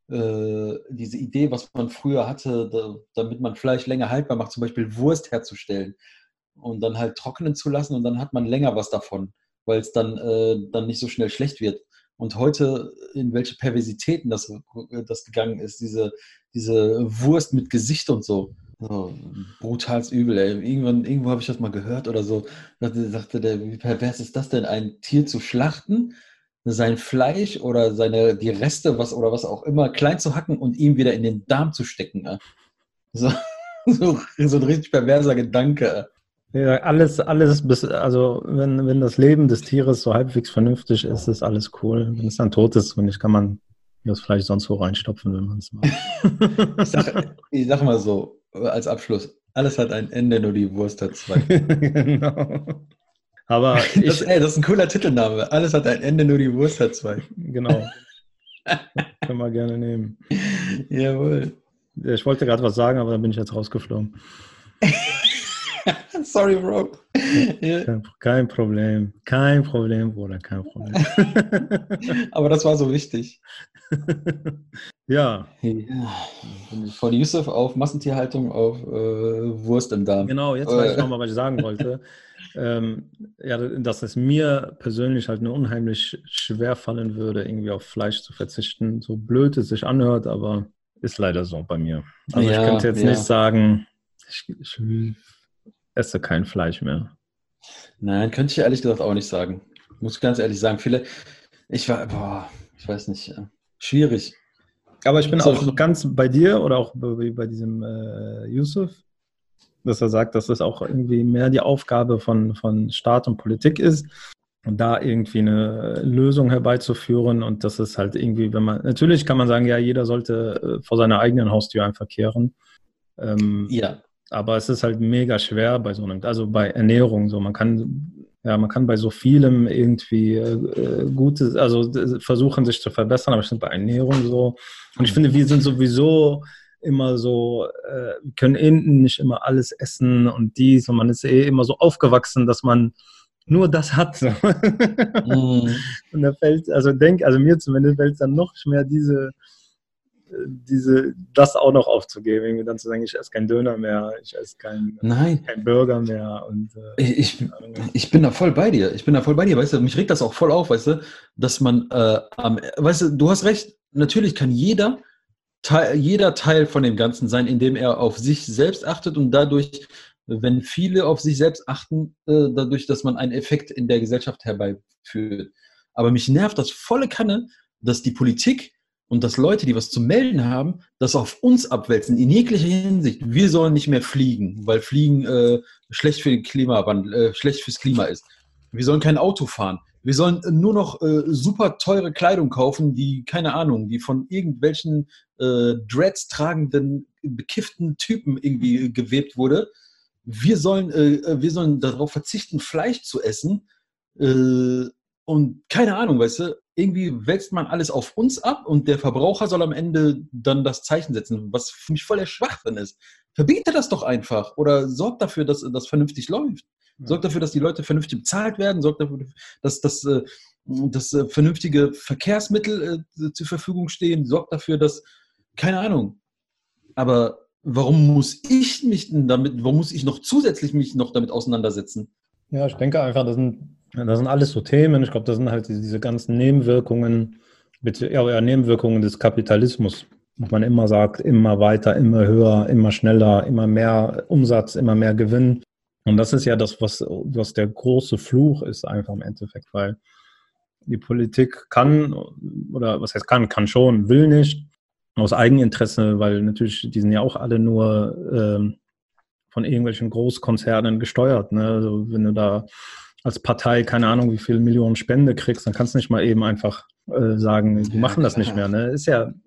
äh, diese Idee, was man früher hatte, da, damit man Fleisch länger haltbar macht, zum Beispiel Wurst herzustellen und dann halt trocknen zu lassen und dann hat man länger was davon, weil es dann, äh, dann nicht so schnell schlecht wird. Und heute, in welche Perversitäten das, das gegangen ist, diese, diese Wurst mit Gesicht und so. So, brutals übel, ey. Irgendwann, irgendwo habe ich das mal gehört oder so. Da sagte der, wie pervers ist das denn, ein Tier zu schlachten, sein Fleisch oder seine, die Reste, was oder was auch immer, klein zu hacken und ihm wieder in den Darm zu stecken. Ja. So, so, so ein richtig perverser Gedanke. Ja, alles, alles bis, also wenn, wenn das Leben des Tieres so halbwegs vernünftig ist, ist alles cool. Wenn es dann tot ist und nicht, kann man das Fleisch sonst wo reinstopfen, wenn man es macht. Ich sag, ich sag mal so, als Abschluss, alles hat ein Ende, nur die Wurst hat zwei. Genau. Aber ich, das, ey, das ist ein cooler Titelname. Alles hat ein Ende, nur die Wurst hat zwei. Genau. Können wir gerne nehmen. Jawohl. Ich wollte gerade was sagen, aber dann bin ich jetzt rausgeflogen. Sorry, Bro. Ja. Kein, kein Problem. Kein Problem, Bruder, kein Problem. Aber das war so wichtig. Ja. Ja. Von Yusuf auf Massentierhaltung auf äh, Wurst im Darm. Genau, jetzt weiß ich nochmal, was ich sagen wollte. ähm, ja, dass es mir persönlich halt nur unheimlich schwer fallen würde, irgendwie auf Fleisch zu verzichten. So blöd es sich anhört, aber ist leider so bei mir. Also ja, ich könnte jetzt ja. nicht sagen, ich, ich esse kein Fleisch mehr. Nein, könnte ich ehrlich gesagt auch nicht sagen. Muss ganz ehrlich sagen, viele, ich war, boah, ich weiß nicht, schwierig. Aber ich bin so, auch ganz bei dir oder auch bei, bei diesem äh, Yusuf, dass er sagt, dass das auch irgendwie mehr die Aufgabe von, von Staat und Politik ist, und da irgendwie eine Lösung herbeizuführen und das ist halt irgendwie, wenn man, natürlich kann man sagen, ja, jeder sollte vor seiner eigenen Haustür einfach kehren. Ähm, ja. Aber es ist halt mega schwer bei so einem, also bei Ernährung so, man kann, ja, man kann bei so vielem irgendwie äh, Gutes, also versuchen sich zu verbessern, aber es ist bei Ernährung so. Und ich finde, wir sind sowieso immer so, äh, wir können eh nicht immer alles essen und dies und man ist eh immer so aufgewachsen, dass man nur das hat. So. Mm. Und da fällt, also denk, also mir zumindest fällt es dann noch mehr diese diese, das auch noch aufzugeben, irgendwie dann zu sagen, ich esse keinen Döner mehr, ich esse keinen kein Burger mehr. Und, äh, ich, ich, ich bin da voll bei dir, ich bin da voll bei dir, weißt du, mich regt das auch voll auf, weißt du, dass man, äh, ähm, weißt du, du hast recht, natürlich kann jeder Teil, jeder Teil von dem Ganzen sein, indem er auf sich selbst achtet und dadurch, wenn viele auf sich selbst achten, äh, dadurch, dass man einen Effekt in der Gesellschaft herbeiführt. Aber mich nervt das volle Kanne, dass die Politik und dass Leute, die was zu melden haben, das auf uns abwälzen, in jeglicher Hinsicht. Wir sollen nicht mehr fliegen, weil Fliegen äh, schlecht für den Klimawandel, äh, schlecht fürs Klima ist. Wir sollen kein Auto fahren. Wir sollen nur noch äh, super teure Kleidung kaufen, die, keine Ahnung, die von irgendwelchen äh, Dreads tragenden, bekifften Typen irgendwie gewebt wurde. Wir sollen, äh, wir sollen darauf verzichten, Fleisch zu essen. Äh, und keine Ahnung, weißt du, irgendwie wälzt man alles auf uns ab und der Verbraucher soll am Ende dann das Zeichen setzen, was für mich voll der Schwachsinn ist. Verbiete das doch einfach oder sorgt dafür, dass das vernünftig läuft. Ja. Sorgt dafür, dass die Leute vernünftig bezahlt werden, sorgt dafür, dass, dass, dass, dass vernünftige Verkehrsmittel äh, zur Verfügung stehen, sorgt dafür, dass, keine Ahnung, aber warum muss ich mich denn damit, warum muss ich noch zusätzlich mich noch damit auseinandersetzen? Ja, ich denke einfach, das sind Das sind alles so Themen. Ich glaube, das sind halt diese, diese ganzen Nebenwirkungen, ja, Nebenwirkungen des Kapitalismus. Wo man immer sagt, immer weiter, immer höher, immer schneller, immer mehr Umsatz, immer mehr Gewinn. Und das ist ja das, was, was der große Fluch ist einfach im Endeffekt, weil die Politik kann, oder was heißt kann, kann schon, will nicht, aus Eigeninteresse, weil natürlich, die sind ja auch alle nur ähm, von irgendwelchen Großkonzernen gesteuert. Ne? Also wenn du da als Partei, keine Ahnung, wie viel Millionen Spende kriegst, dann kannst du nicht mal eben einfach äh, sagen, die machen das nicht mehr. Ne? Ist ja,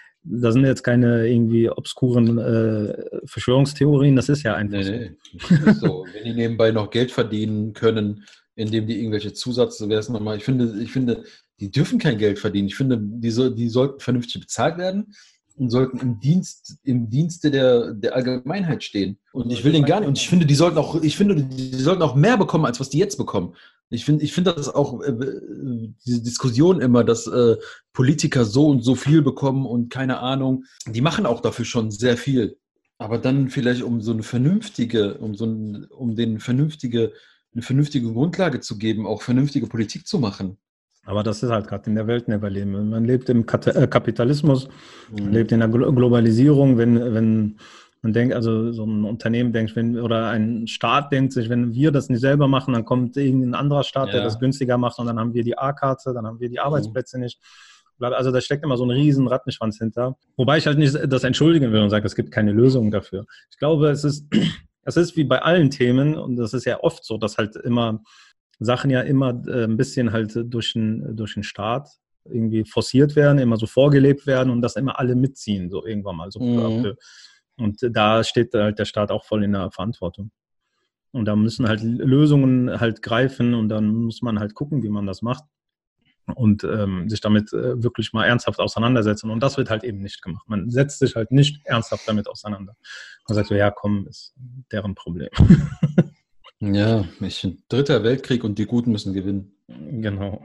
da sind jetzt keine irgendwie obskuren äh, Verschwörungstheorien, das ist ja einfach nee, so. Nee. So. Wenn die nebenbei noch Geld verdienen können, indem die irgendwelche Zusatz, wer ist nochmal, ich finde, ich finde, die dürfen kein Geld verdienen. Ich finde, die, so, die sollten vernünftig bezahlt werden und sollten im Dienst, im Dienste der, der Allgemeinheit stehen. Und ich will den gar nicht, und ich finde, die sollten auch, ich finde, die sollten auch mehr bekommen, als was die jetzt bekommen. Ich finde ich find das auch, äh, diese Diskussion immer, dass äh, Politiker so und so viel bekommen und keine Ahnung, die machen auch dafür schon sehr viel. Aber dann vielleicht um so eine vernünftige, um so ein, um den vernünftige, eine vernünftige Grundlage zu geben, auch vernünftige Politik zu machen. Aber das ist halt gerade in der Welt, in der wir leben. Man lebt im Kat- äh, Kapitalismus, man Mhm. lebt in der Glo- Globalisierung. Wenn, wenn man denkt, also so ein Unternehmen denkt, wenn, oder ein Staat denkt sich, wenn wir das nicht selber machen, dann kommt irgendein anderer Staat, der Ja. das günstiger macht und dann haben wir die A-Karte, dann haben wir die Mhm. Arbeitsplätze nicht. Also da steckt immer so ein riesen Rattenschwanz hinter. Wobei ich halt nicht das entschuldigen will und sage, es gibt keine Lösung dafür. Ich glaube, es ist, es ist wie bei allen Themen und das ist ja oft so, dass halt immer Sachen ja immer äh, ein bisschen halt durch den, durch den Staat irgendwie forciert werden, immer so vorgelebt werden und das immer alle mitziehen, so irgendwann mal. So peu à peu. Und da steht halt der Staat auch voll in der Verantwortung. Und da müssen halt Lösungen halt greifen und dann muss man halt gucken, wie man das macht und ähm, sich damit äh, wirklich mal ernsthaft auseinandersetzen. Und das wird halt eben nicht gemacht. Man setzt sich halt nicht ernsthaft damit auseinander. Man sagt so, ja komm, ist deren Problem. Ja, ich finde, Dritter Weltkrieg und die Guten müssen gewinnen. Genau.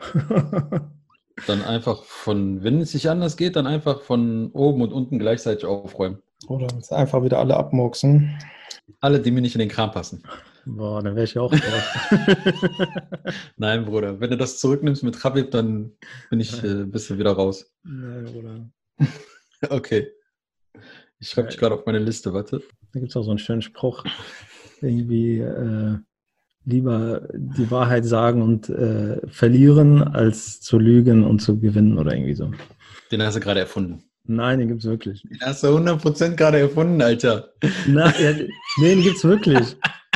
Dann einfach von, wenn es nicht anders geht, dann einfach von oben und unten gleichzeitig aufräumen. Oder einfach wieder alle abmurksen. Alle, die mir nicht in den Kram passen. Boah, dann wäre ich ja auch drauf. Nein, Bruder, wenn du das zurücknimmst mit Khabib, dann bin ich äh, bist du wieder raus. Nein, Bruder. Okay. Ich schreibe dich gerade auf meine Liste, warte. Da gibt es auch so einen schönen Spruch. Irgendwie äh, lieber die Wahrheit sagen und äh, verlieren, als zu lügen und zu gewinnen oder irgendwie so. Den hast du gerade erfunden. Nein, den gibt es wirklich. Den hast du hundert Prozent gerade erfunden, Alter. Na, ja, nee, den gibt es wirklich.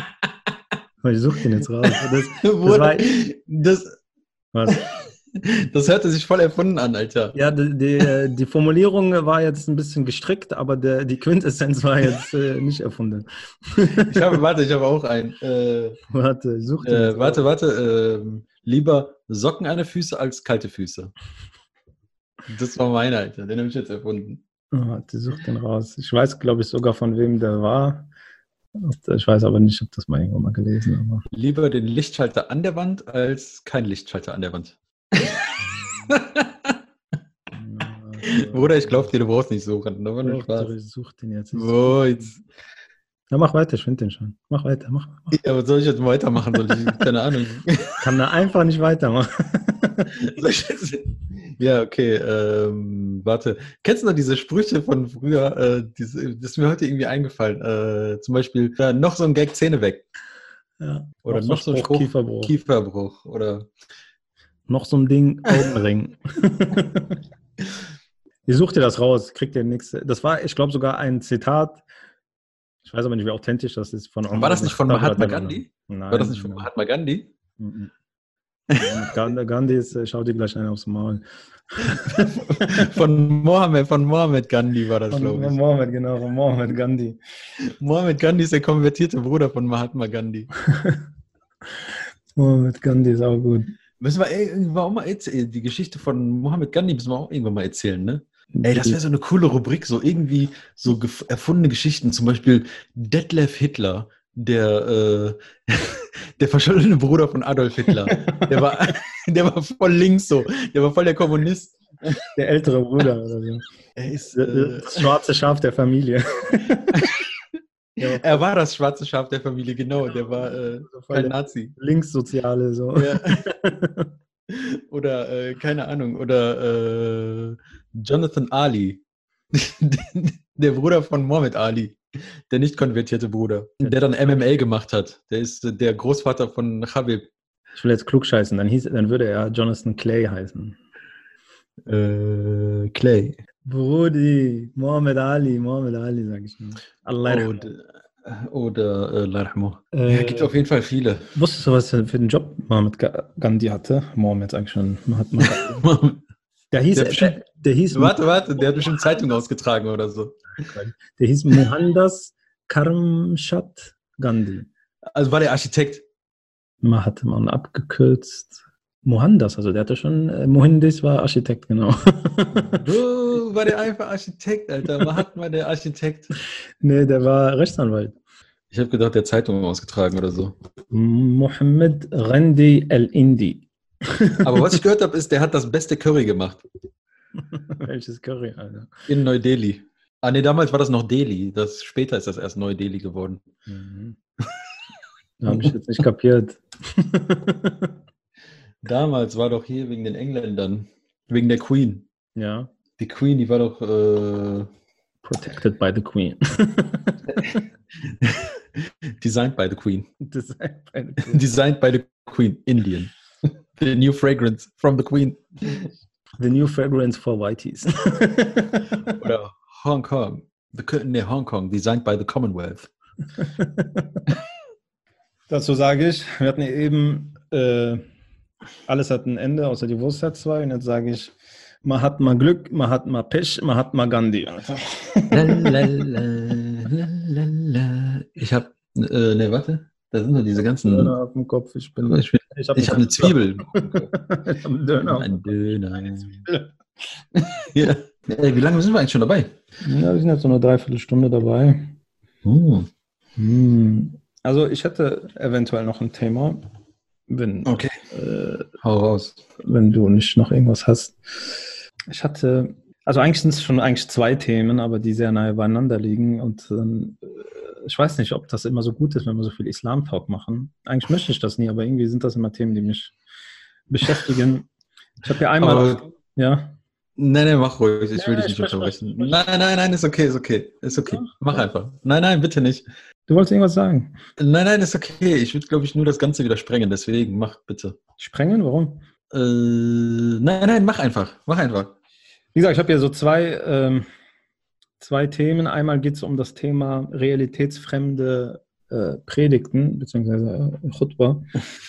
Ich suche den jetzt raus. Das, das, Bruder, war, das, was? das hörte sich voll erfunden an, Alter. Ja, die, die, die Formulierung war jetzt ein bisschen gestrickt, aber der, die Quintessenz war jetzt äh, nicht erfunden. Ich habe, warte, ich habe auch einen. Äh, warte, ich suche den äh, jetzt warte, raus. warte. Äh, lieber Socken an den Füßen als kalte Füße. Das war mein, Alter. Den habe ich jetzt erfunden. Oh, warte, such den raus. Ich weiß, glaube ich, sogar von wem der war. Ich weiß aber nicht, ich habe das mal irgendwo mal gelesen. Aber. Lieber den Lichtschalter an der Wand als kein Lichtschalter an der Wand. Bruder, ich glaube dir, du brauchst nicht suchen. Da war nur Spaß. Ich suche den jetzt. Oh, jetzt. Ja, mach weiter, ich finde den schon. Mach weiter, mach. mach. Ja, was soll ich jetzt weitermachen? Soll ich, keine Ahnung. Kann da einfach nicht weitermachen. Ja, okay. Ähm, warte. Kennst du noch diese Sprüche von früher? Äh, diese, das ist mir heute irgendwie eingefallen. Äh, zum Beispiel, ja, noch so ein Gag, Zähne weg. Ja. Oder noch, noch so ein Spruch, Spruch, Kieferbruch. Kieferbruch. Oder noch so ein Ding, Augenring. Ich such dir das raus, kriegt ihr nichts. Das war, ich glaube, sogar ein Zitat. Ich weiß aber nicht, wie authentisch das ist. Von war das nicht von Mahatma Gandhi? Nein. War das nicht von Mahatma Gandhi? Mhm. Gandhi ist, schau dir gleich einen aufs Maul. Von Mohammed, von Mohammed Gandhi war das, glaube ich. Von Mohammed, genau, von Mohammed Gandhi. Mohammed Gandhi ist der konvertierte Bruder von Mahatma Gandhi. Mohammed Gandhi ist auch gut. Müssen wir irgendwann auch mal erzählen, die Geschichte von Mohammed Gandhi müssen wir auch irgendwann mal erzählen, ne? Ey, das wäre so eine coole Rubrik, so irgendwie so gef- erfundene Geschichten, zum Beispiel Detlef Hitler, der, äh, der verschollene Bruder von Adolf Hitler. Der war, der war voll links so, der war voll der Kommunist. Der ältere Bruder oder so. Er ist äh, das schwarze Schaf der Familie. Er war das schwarze Schaf der Familie, genau, der war äh, kein Nazi. Linkssoziale, so. Ja. Oder, äh, keine Ahnung, oder äh, Jonathan Ali, der Bruder von Muhammad Ali, der nicht konvertierte Bruder, der dann M M A gemacht hat. Der ist äh, der Großvater von Khabib. Ich will jetzt klug scheißen, dann, hieß, dann würde er Jonathan Clay heißen. Äh, Clay. Brudi, Muhammad Ali, Muhammad Ali, sag ich nur. Allah. Oder, oder äh, Larhmo. Äh, ja, gibt auf jeden Fall viele. Wusstest du, was er für den Job Mohammed Gandhi hatte? Mohammed, sag ich schon. Mahatma Gandhi. Der hieß, der, der, der hieß warte, warte, der hat bestimmt Zeitung ausgetragen oder so. Der hieß Mohandas Karamchand Gandhi. Also war der Architekt. Mahatma abgekürzt. Mohandas, also der hatte schon, äh, Mohandas war Architekt, genau. Oh, war der einfach Architekt, Alter. Mahatma der Architekt. Nee, der war Rechtsanwalt. Ich habe gedacht, der Zeitung ausgetragen oder so. Mohammed Randi Al-Indi. Aber was ich gehört habe, ist, der hat das beste Curry gemacht. Welches Curry, Alter? In Neu-Delhi. Ah, nee, damals war das noch Delhi. Das, später ist das erst Neu-Delhi geworden. Mhm. Habe ich jetzt nicht kapiert. Damals war doch hier wegen den Engländern, wegen der Queen. Ja. Die Queen, die war doch... Äh, Protected by the Queen. Designed by the Queen. Designed by the Queen. Designed by the Queen, Indian. The new fragrance from the Queen. The new fragrance for Whiteys. Oder Hong Kong. The, nee, Hong Kong, designed by the Commonwealth. Dazu sage ich, wir hatten ja eben, äh, alles hat ein Ende, außer die Wurst hat zwei. Und jetzt sage ich, man hat mal Glück, man hat mal Pech, man hat mal Gandhi. Ich habe, äh, ne, warte, da sind nur diese ganzen... Döner auf dem Kopf, ich bin... Ich, ich habe hab eine Zwiebel. Ich habe einen Döner. Ein Döner. Ja. Ey, wie lange sind wir eigentlich schon dabei? Ja, wir sind jetzt so eine Dreiviertelstunde dabei. Oh. Hm. Also ich hätte eventuell noch ein Thema, wenn, Okay. äh, Hau raus. wenn du nicht noch irgendwas hast. Ich hatte, also eigentlich sind es schon eigentlich zwei Themen, aber die sehr nahe beieinander liegen und ähm, ich weiß nicht, ob das immer so gut ist, wenn wir so viel Islam-Talk machen. Eigentlich möchte ich das nie, aber irgendwie sind das immer Themen, die mich beschäftigen. Ich habe ja einmal, Aber, ja. Nein, nein, mach ruhig, ich will Ja, dich ich nicht möchte- unterbrechen. ich möchte- Nein, nein, nein, ist okay, ist okay, ist okay. Ja, Mach ja. einfach. Nein, nein, bitte nicht. Du wolltest irgendwas sagen? Nein, nein, ist okay. Ich würde, glaube ich, nur das Ganze wieder sprengen, deswegen mach bitte. Sprengen? Warum? Äh, nein, nein, mach einfach, mach einfach. Wie gesagt, ich habe hier so zwei, ähm, zwei Themen. Einmal geht es um das Thema realitätsfremde äh, Predigten, beziehungsweise äh, Chutbah.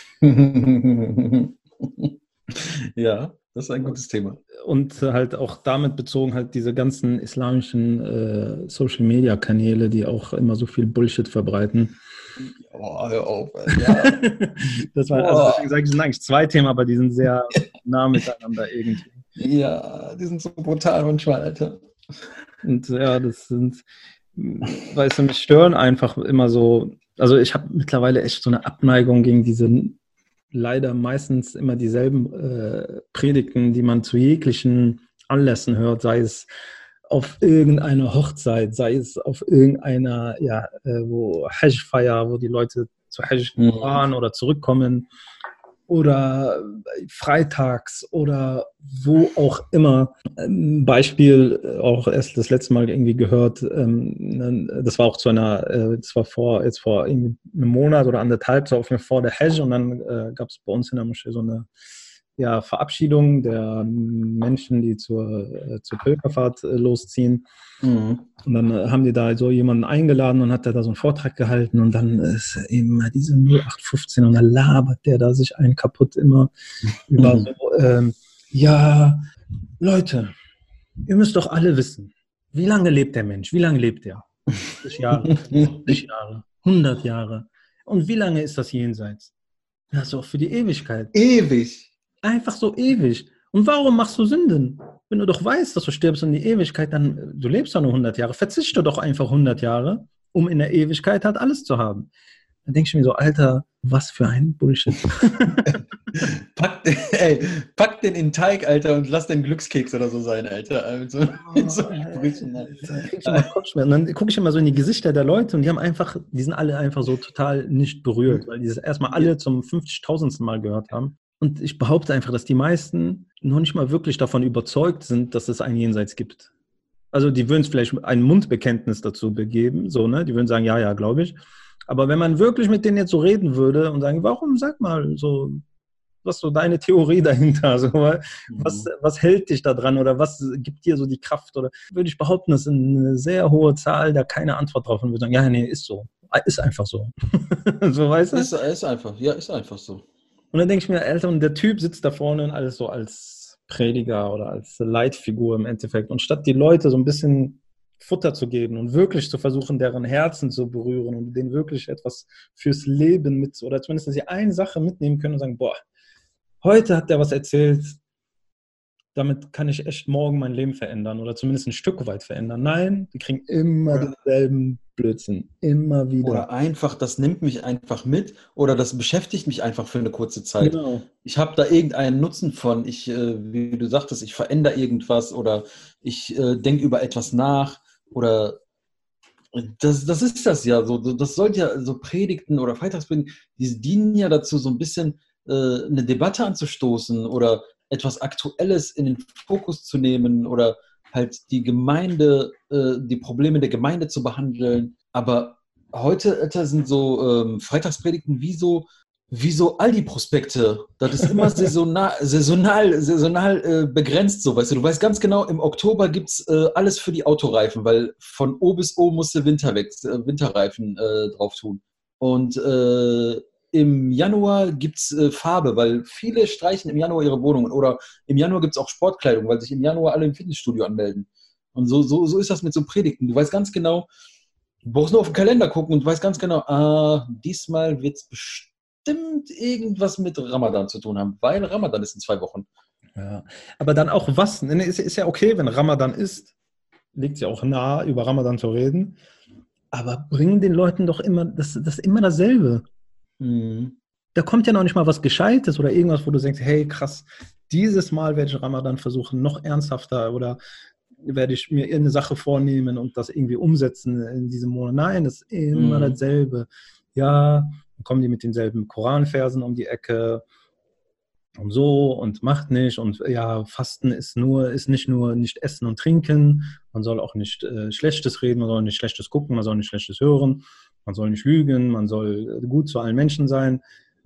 Ja, das ist ein gutes Thema. Und äh, halt auch damit bezogen halt diese ganzen islamischen äh, Social-Media-Kanäle, die auch immer so viel Bullshit verbreiten. Oh, hör auf. Ja. Das war, also deswegen sage ich, es sind eigentlich zwei Themen, aber die sind sehr nah miteinander irgendwie. Ja, die sind so brutal manchmal, Alter. Und ja, das sind, weißt du, mich stören einfach immer so, also ich habe mittlerweile echt so eine Abneigung gegen diese leider meistens immer dieselben äh, Predigten, die man zu jeglichen Anlässen hört, sei es auf irgendeiner Hochzeit, sei es auf irgendeiner, ja, äh, wo Hajj-Feier, wo die Leute zu Hajj Mhm. fahren oder zurückkommen oder freitags oder wo auch immer. Ein Beispiel, äh, auch erst das letzte Mal irgendwie gehört, ähm, das war auch zu einer, äh, das war vor, jetzt vor irgendwie einem Monat oder anderthalb, so auf jeden Fall vor der Hajj und dann äh, gab es bei uns in der Moschee so eine ja, Verabschiedung der Menschen, die zur, äh, zur Pilgerfahrt äh, losziehen. Mhm. Und dann äh, haben die da so jemanden eingeladen und hat der da so einen Vortrag gehalten und dann ist immer diese null acht fünfzehn und dann labert der da sich einen kaputt immer über so, ähm, ja, Leute, ihr müsst doch alle wissen, wie lange lebt der Mensch? Wie lange lebt er? fünfzig Jahre, fünfzig Jahre, hundert Jahre. Und wie lange ist das jenseits? Ja, so für die Ewigkeit. Ewig. Einfach so ewig. Und warum machst du Sünden? Wenn du doch weißt, dass du stirbst in die Ewigkeit, dann, du lebst ja nur hundert Jahre, verzichte doch einfach hundert Jahre, um in der Ewigkeit halt alles zu haben. Dann denke ich mir so, Alter, was für ein Bullshit. Pack, ey, pack den in Teig, Alter, und lass den Glückskeks oder so sein, Alter. Also, mit so Sprüchen, Alter. Krieg ich immer Kopfschmerzen. Und dann gucke ich immer so in die Gesichter der Leute und die haben einfach, die sind alle einfach so total nicht berührt, weil die das erstmal alle zum fünfzigtausendsten Mal gehört haben. Und ich behaupte einfach, dass die meisten noch nicht mal wirklich davon überzeugt sind, dass es ein Jenseits gibt. Also die würden es vielleicht ein Mundbekenntnis dazu begeben, so, ne? Die würden sagen, ja, ja, glaube ich. Aber wenn man wirklich mit denen jetzt so reden würde und sagen, warum, sag mal, so, was ist so deine Theorie dahinter? So, was, was hält dich da dran oder was gibt dir so die Kraft? Oder würde ich behaupten, das ist eine sehr hohe Zahl, da keine Antwort drauf und würde sagen, ja, nee, ist so. Ist einfach so. So, weißt du? Ist, ist einfach, ja, ist einfach so. Und dann denke ich mir, Alter, und der Typ sitzt da vorne und alles so als Prediger oder als Leitfigur im Endeffekt. Und statt die Leute so ein bisschen Futter zu geben und wirklich zu versuchen, deren Herzen zu berühren und denen wirklich etwas fürs Leben mit, oder zumindest, dass sie eine Sache mitnehmen können und sagen, boah, heute hat der was erzählt, damit kann ich echt morgen mein Leben verändern oder zumindest ein Stück weit verändern. Nein, die kriegen immer Ja. denselben Blödsinn. Immer wieder. Oder einfach, das nimmt mich einfach mit oder das beschäftigt mich einfach für eine kurze Zeit. Genau. Ich habe da irgendeinen Nutzen von. Ich, äh, wie du sagtest, ich verändere irgendwas oder ich äh, denke über etwas nach oder das, das ist das ja so. Das sollte ja so Predigten oder Freitagspredigten, die dienen ja dazu, so ein bisschen äh, eine Debatte anzustoßen oder etwas Aktuelles in den Fokus zu nehmen oder halt die Gemeinde, äh, die Probleme der Gemeinde zu behandeln. Aber heute Alter, sind so ähm, Freitagspredigten wie so, wie so Aldi-Prospekte. Das ist immer saisonal, saisonal, saisonal äh, begrenzt, so weißt du. Du weißt ganz genau, im Oktober gibt es äh, alles für die Autoreifen, weil von O bis O musst du Winter weg, äh, Winterreifen äh, drauf tun. Und äh, im Januar gibt es äh, Farbe, weil viele streichen im Januar ihre Wohnungen. Oder im Januar gibt es auch Sportkleidung, weil sich im Januar alle im Fitnessstudio anmelden. Und so, so, so ist das mit so Predigten. Du weißt ganz genau, du brauchst nur auf den Kalender gucken und du weißt ganz genau, ah, diesmal wird es bestimmt irgendwas mit Ramadan zu tun haben, weil Ramadan ist in zwei Wochen. Ja. Aber dann auch was? Ne, ist, ist ja okay, wenn Ramadan ist, liegt ja auch nah, über Ramadan zu reden. Aber bring den Leuten doch immer, das, das ist immer dasselbe. Mhm. Da kommt ja noch nicht mal was Gescheites oder irgendwas, wo du denkst, hey krass, dieses Mal werde ich Ramadan versuchen, noch ernsthafter oder werde ich mir irgendeine Sache vornehmen und das irgendwie umsetzen in diesem Monat. Nein, das ist immer Mhm. dasselbe. Ja, dann kommen die mit denselben Koranversen um die Ecke und so und macht nicht und ja, Fasten ist nur, ist nicht nur nicht essen und trinken, man soll auch nicht äh, Schlechtes reden, man soll nicht Schlechtes gucken, man soll nicht Schlechtes hören, man soll nicht lügen, man soll gut zu allen Menschen sein.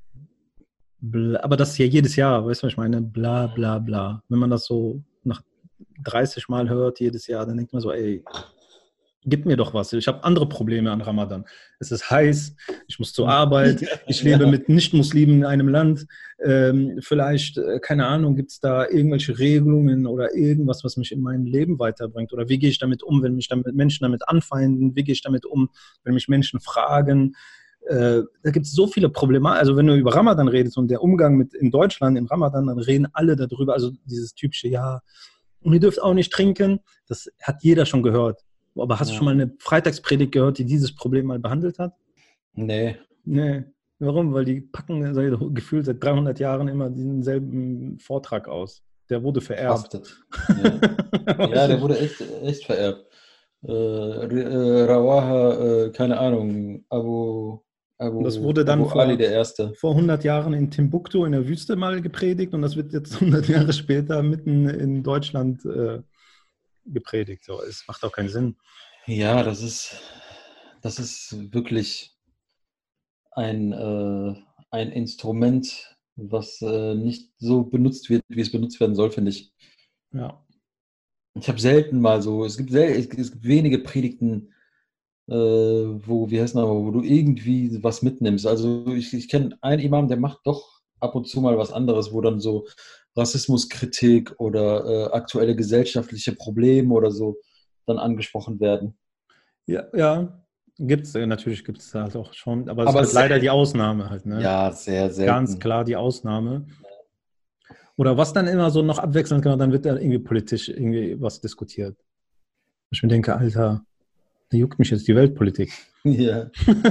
Bla, aber das ist ja jedes Jahr, weißt du, was ich meine? Bla, bla, bla. Wenn man das so nach dreißig Mal hört jedes Jahr, dann denkt man so, ey, gib mir doch was. Ich habe andere Probleme an Ramadan. Es ist heiß, ich muss zur Arbeit, ich lebe Ja. mit Nicht-Muslimen in einem Land. Ähm, vielleicht, äh, keine Ahnung, gibt es da irgendwelche Regelungen oder irgendwas, was mich in meinem Leben weiterbringt? Oder wie gehe ich damit um, wenn mich damit Menschen damit anfeinden? Wie gehe ich damit um, wenn mich Menschen fragen? Äh, da gibt es so viele Probleme. Also wenn du über Ramadan redest und der Umgang mit in Deutschland im Ramadan, dann reden alle darüber. Also dieses typische, ja, und ihr dürft auch nicht trinken. Das hat jeder schon gehört. Aber hast du Ja. schon mal eine Freitagspredigt gehört, die dieses Problem mal behandelt hat? Nee. Nee. Warum? Weil die packen seit, gefühlt seit dreihundert Jahren immer denselben Vortrag aus. Der wurde vererbt. Verhaftet. Ja. Ja, der wurde echt, echt vererbt. Äh, äh, Rawaha, äh, keine Ahnung, Abu, Abu, Und das wurde dann Abu vor, Ali der Erste. vor hundert Jahren in Timbuktu in der Wüste mal gepredigt und das wird jetzt hundert Jahre später mitten in Deutschland äh, gepredigt. So, es macht auch keinen Sinn. Ja, das ist, das ist wirklich ein, äh, ein Instrument, was äh, nicht so benutzt wird, wie es benutzt werden soll, finde ich. Ja. Ich habe selten mal so, es gibt, sel es gibt wenige Predigten, äh, wo, wie heißt das, wo du irgendwie was mitnimmst. Also ich, ich kenne einen Imam, der macht doch ab und zu mal was anderes, wo dann so Rassismuskritik oder äh, aktuelle gesellschaftliche Probleme oder so dann angesprochen werden. Ja, ja. Gibt's, äh, natürlich gibt es halt auch schon, aber es Aber ist halt leider selten. die Ausnahme halt, ne? Ja, sehr Ganz selten. klar die Ausnahme. Oder was dann immer so noch abwechselnd genau, dann wird da irgendwie politisch irgendwie was diskutiert. Ich mir denke, Alter, da juckt mich jetzt die Weltpolitik. Ja.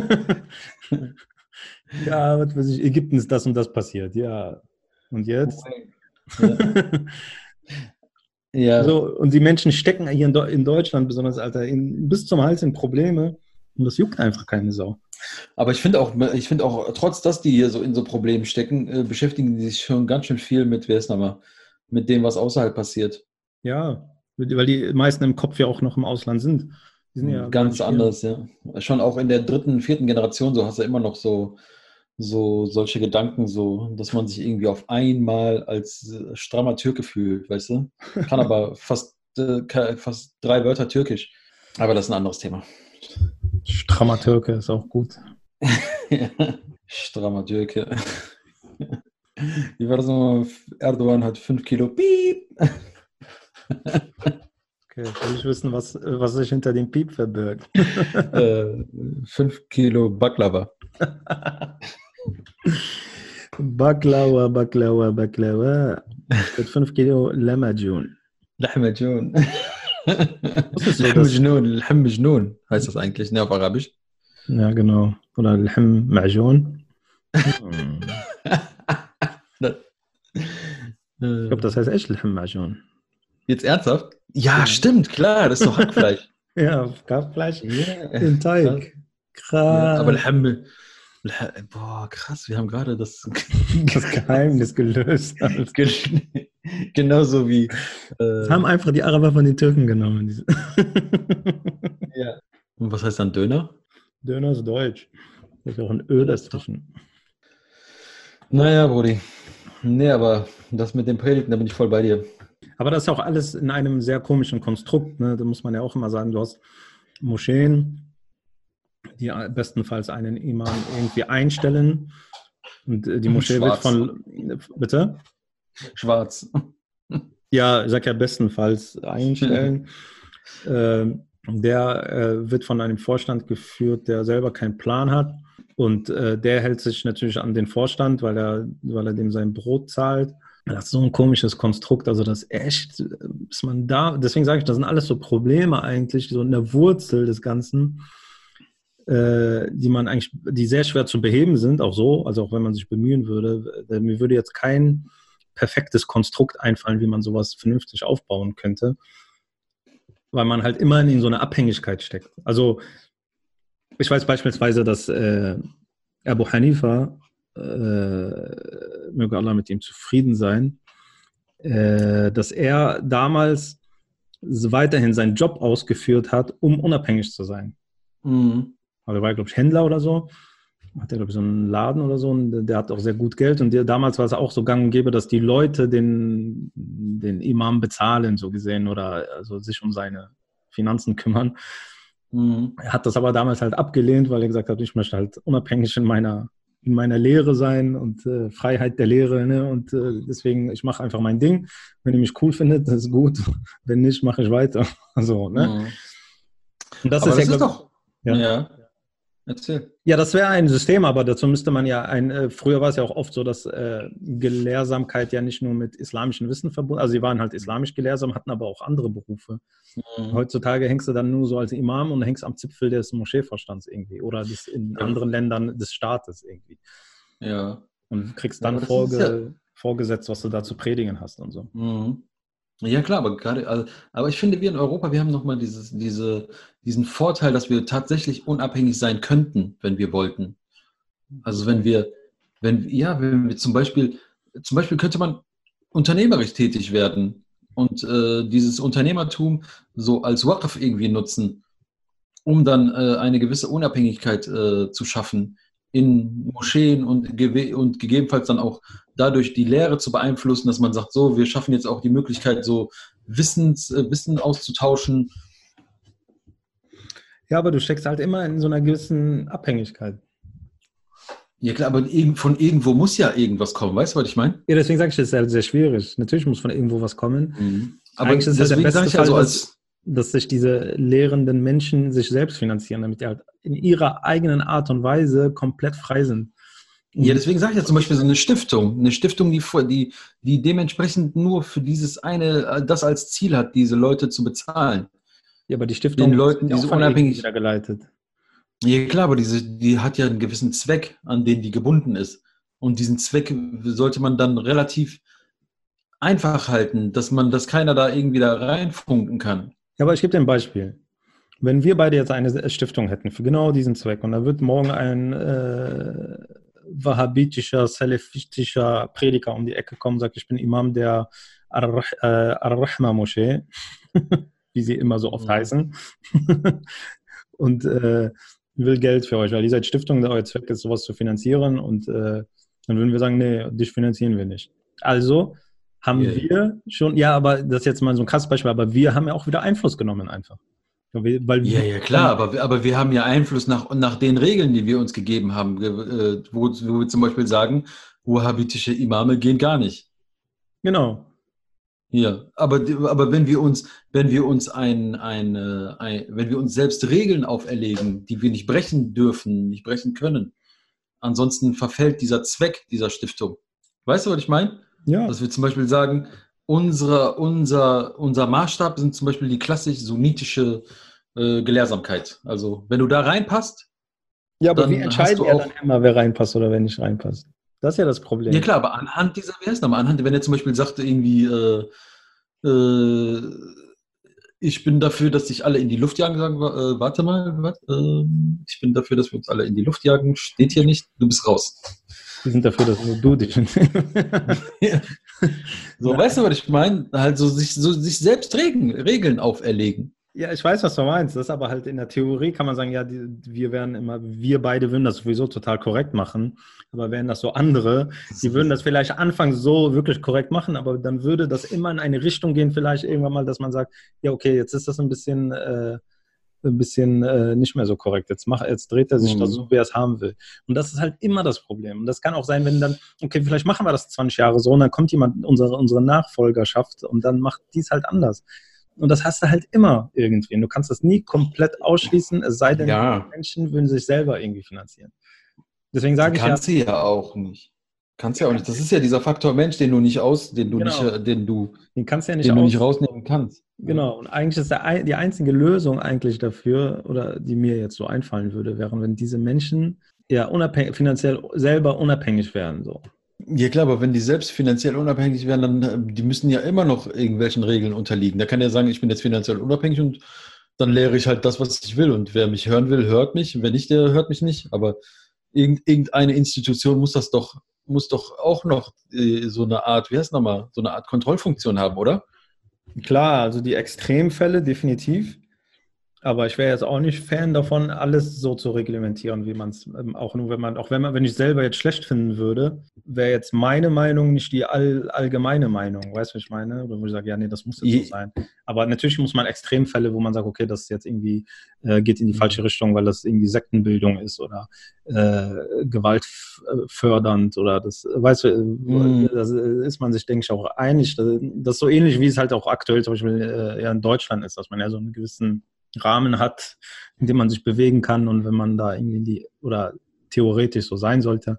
Ja, was weiß ich, Ägypten ist das und das passiert, ja. Und jetzt? Ja. Ja. So, und die Menschen stecken hier in, in Deutschland besonders, Alter, in, bis zum Hals in Probleme und das juckt einfach keine Sau. Aber ich finde auch, ich finde auch, trotz dass die hier so in so Problemen stecken, äh, beschäftigen die sich schon ganz schön viel mit, wer ist nochmal, mit dem, was außerhalb passiert. Ja, weil die meisten im Kopf ja auch noch im Ausland sind. Die sind ja gar Ganz nicht hier. anders, ja. Schon auch in der dritten, vierten Generation, so hast du immer noch so, so solche Gedanken, so, dass man sich irgendwie auf einmal als äh, strammer Türke fühlt, weißt du? Kann aber fast, äh, ka- fast drei Wörter Türkisch. Aber das ist ein anderes Thema. Strammer Türke ist auch gut. Strammer Türke. Wie war das nochmal? Erdogan hat fünf Kilo Piep. Okay, will ich wissen, was, was sich hinter dem Piep verbirgt. äh, fünf Kilo Baklava. Baklava, Baklava, Baklava. Mit fünf Kilo Lamajun. Lahmajun. Das ist so, Lahm dass, Majnun, Lahm Majnun heißt das eigentlich, ne, auf Arabisch. ja, genau. Oder Lahm Ma'jun. Hm. Ich glaube, das heißt echt Lahm Ma'jun. Jetzt ernsthaft? Ja, Ja. stimmt, klar, das ist doch Hackfleisch. Ja, Gabfleisch Ja, in krass. Teig. Ja, aber Krass. Lahm, boah, krass, wir haben gerade das Das Geheimnis gelöst. Das genauso wie Das haben äh, einfach die Araber von den Türken genommen. Diese- ja. Und was heißt dann Döner? Döner ist deutsch. Da ist auch ein Ö dazwischen. Naja, Brudi. Nee, aber das mit den Predigten, da bin ich voll bei dir. Aber das ist auch alles in einem sehr komischen Konstrukt. Ne? Da muss man ja auch immer sagen, du hast Moscheen, die bestenfalls einen Imam irgendwie einstellen. Und äh, die Moschee wird Schwarz. von... Bitte? Schwarz. Ja, ich sag ja bestenfalls einstellen. äh, der äh, wird von einem Vorstand geführt, der selber keinen Plan hat. Und äh, der hält sich natürlich an den Vorstand, weil er, weil er dem sein Brot zahlt. Das ist so ein komisches Konstrukt, also das echt, ist man da, deswegen sage ich, das sind alles so Probleme eigentlich, so in der Wurzel des Ganzen, äh, die man eigentlich, die sehr schwer zu beheben sind, auch so, also auch wenn man sich bemühen würde. Äh, mir würde jetzt kein perfektes Konstrukt einfallen, wie man sowas vernünftig aufbauen könnte, weil man halt immer in so eine Abhängigkeit steckt. Also ich weiß beispielsweise, dass äh, Abu Hanifa, äh, möge Allah mit ihm zufrieden sein, äh, dass er damals weiterhin seinen Job ausgeführt hat, um unabhängig zu sein. Mhm. Also er war, glaube ich, Händler oder so. Hat er, glaube ich, so einen Laden oder so. Und der hat auch sehr gut Geld. Und der, damals war es auch so gang und gäbe, dass die Leute den, den Imam bezahlen, so gesehen, oder also sich um seine Finanzen kümmern. Mhm. Er hat das aber damals halt abgelehnt, weil er gesagt hat, ich möchte halt unabhängig in meiner, in meiner Lehre sein und äh, Freiheit der Lehre. Ne? Und äh, deswegen, ich mache einfach mein Ding. Wenn ihr mich cool findet, das ist gut. Wenn nicht, mache ich weiter. Also, ne? Mhm. Und das Aber ist das ja, ist glaub, doch. ja. Ja. Erzähl. Ja, das wäre ein System, aber dazu müsste man ja ein, äh, früher war es ja auch oft so, dass äh, Gelehrsamkeit ja nicht nur mit islamischem Wissen verbunden, also sie waren halt islamisch gelehrsam, hatten aber auch andere Berufe. Mhm. Heutzutage hängst du dann nur so als Imam und hängst am Zipfel des Moscheevorstands irgendwie oder des, in Ja. anderen Ländern des Staates irgendwie. Ja. Und kriegst Ja, dann aber das vorge, ist ja- vorgesetzt, was du da zu predigen hast und so. Mhm. Ja, klar, aber gerade, also, aber ich finde, wir in Europa, wir haben nochmal dieses, diese, diesen Vorteil, dass wir tatsächlich unabhängig sein könnten, wenn wir wollten. Also wenn wir, wenn, ja, wenn wir zum Beispiel, zum Beispiel könnte man unternehmerisch tätig werden und äh, dieses Unternehmertum so als Waqf irgendwie nutzen, um dann äh, eine gewisse Unabhängigkeit äh, zu schaffen in Moscheen und, gewe- und gegebenenfalls dann auch dadurch die Lehre zu beeinflussen, dass man sagt, so, wir schaffen jetzt auch die Möglichkeit, so Wissens, äh, Wissen auszutauschen. Ja, aber du steckst halt immer in so einer gewissen Abhängigkeit. Ja klar, aber irgend- von irgendwo muss ja irgendwas kommen, weißt du, was ich meine? Ja, deswegen sage ich, das ist halt sehr schwierig. Natürlich muss von irgendwo was kommen. Mhm. Aber Eigentlich ist es halt der deswegen beste sage ich Fall, also dass, als, dass sich diese lehrenden Menschen sich selbst finanzieren, damit die halt in ihrer eigenen Art und Weise komplett frei sind. ja, deswegen sage ich ja zum Beispiel so eine Stiftung, eine Stiftung, die, vor- die, die dementsprechend nur für dieses eine, äh, das als Ziel hat, diese Leute zu bezahlen. Ja, aber die Stiftung Den Leuten, ist ja die auch so von irgendwie unabhängig, wieder geleitet. ja klar, aber diese, die hat ja einen gewissen Zweck, an den die gebunden ist. Und diesen Zweck sollte man dann relativ einfach halten, dass man, dass keiner da irgendwie da reinfunken kann. Ja, aber ich gebe dir ein Beispiel. Wenn wir beide jetzt eine Stiftung hätten für genau diesen Zweck und da wird morgen ein äh, wahhabitischer, salafistischer Prediger um die Ecke kommen und sagt, ich bin Imam der Ar- äh, Ar-Rahma-Moschee, wie sie immer so oft Mhm. heißen, und äh, will Geld für euch, weil ihr seid Stiftung, euer Zweck ist, sowas zu finanzieren und äh, dann würden wir sagen, nee, dich finanzieren wir nicht. Also haben Yeah. wir schon, ja, aber das ist jetzt mal so ein krasses Beispiel, aber wir haben ja auch wieder Einfluss genommen einfach. Weil, weil Ja, wir, ja, klar, aber, wir- aber wir haben ja Einfluss nach, nach den Regeln, die wir uns gegeben haben, ge- äh, wo, wo wir zum Beispiel sagen, wahhabitische Imame gehen gar nicht. Genau. Ja, aber, die- aber wenn wir uns, wenn wir uns ein, ein, äh, ein, wenn wir uns selbst Regeln auferlegen, die wir nicht brechen dürfen, nicht brechen können, ansonsten verfällt dieser Zweck dieser Stiftung. Weißt du, was ich meine? Ja. Dass wir zum Beispiel sagen, unsere, unser, unser Maßstab sind zum Beispiel die klassisch sunnitische äh, Gelehrsamkeit. Also wenn du da reinpasst, Ja, aber dann wie hast entscheiden du ja auch. dann immer, wer reinpasst oder wer nicht reinpasst? Das ist ja das Ja Problem. klar, aber anhand dieser, wie heißt das nochmal, anhand, wenn er zum Beispiel sagte irgendwie, äh, äh, ich bin dafür, dass sich alle in die Luft jagen, sagen wir, äh, warte mal, wat, äh, ich bin dafür, dass wir uns alle in die Luft jagen, steht hier nicht, du bist raus. Die sind dafür, dass nur du dich. Ja. So, Nein. weißt du, was ich meine? Halt so sich, so sich selbst Regeln, Regeln auferlegen. Ja, ich weiß, was du meinst. Das ist aber halt in der Theorie, kann man sagen, ja, die, wir werden immer, wir beide würden das sowieso total korrekt machen. Aber wären das so andere, die würden das vielleicht anfangs so wirklich korrekt machen, aber dann würde das immer in eine Richtung gehen, vielleicht irgendwann mal, dass man sagt, ja, okay, jetzt ist das ein bisschen, äh, ein bisschen äh, nicht mehr so korrekt. Jetzt, mach, jetzt dreht er sich Mhm. das so, wie er es haben will. Und das ist halt immer das Problem. Und das kann auch sein, wenn dann, okay, vielleicht machen wir das zwanzig Jahre so und dann kommt jemand, unsere, unsere Nachfolgerschaft und dann macht dies halt anders. Und das hast du halt immer irgendwie. Und du kannst das nie komplett ausschließen, es sei denn, Ja. die Menschen würden sich selber irgendwie finanzieren. Deswegen Die sage ich ja, kannst du ja auch nicht. Kannst ja auch nicht. Das ist ja dieser Faktor Mensch, den du nicht aus, den du Genau. nicht, äh, den du, den kannst du ja nicht den du aus. nicht rausnehmen kannst. Genau. Und eigentlich ist der, ein- die einzige Lösung eigentlich dafür, oder die mir jetzt so einfallen würde, wären, wenn diese Menschen ja unabhängig, finanziell selber unabhängig wären. So. Ja klar, aber wenn die selbst finanziell unabhängig wären, dann äh, die müssen ja immer noch irgendwelchen Regeln unterliegen. Da kann er sagen, ich bin jetzt finanziell unabhängig und dann lehre ich halt das, was ich will. Und wer mich hören will, hört mich. Wer nicht, der hört mich nicht. Aber irgend, irgendeine Institution muss das doch, muss doch auch noch äh, so eine Art, wie heißt es nochmal, so eine Art Kontrollfunktion haben, oder? Klar, also die Extremfälle definitiv. Aber ich wäre jetzt auch nicht Fan davon, alles so zu reglementieren, wie man es ähm, auch nur, wenn man, auch wenn man, wenn ich selber jetzt schlecht finden würde, wäre jetzt meine Meinung nicht die all, allgemeine Meinung. Weißt du, was ich meine? Oder wo ich sage, ja, nee, das muss jetzt so Je- sein. Aber natürlich muss man Extremfälle, wo man sagt, okay, das ist jetzt irgendwie, äh, geht in die falsche Richtung, weil das irgendwie Sektenbildung ist oder äh, gewaltfördernd oder das, weißt du, Mhm. äh, das ist man sich, denke ich, auch einig. Das, das ist so ähnlich, wie es halt auch aktuell zum Beispiel äh, ja in Deutschland ist, dass man ja so einen gewissen Rahmen hat, in dem man sich bewegen kann und wenn man da irgendwie in die, oder theoretisch so sein sollte,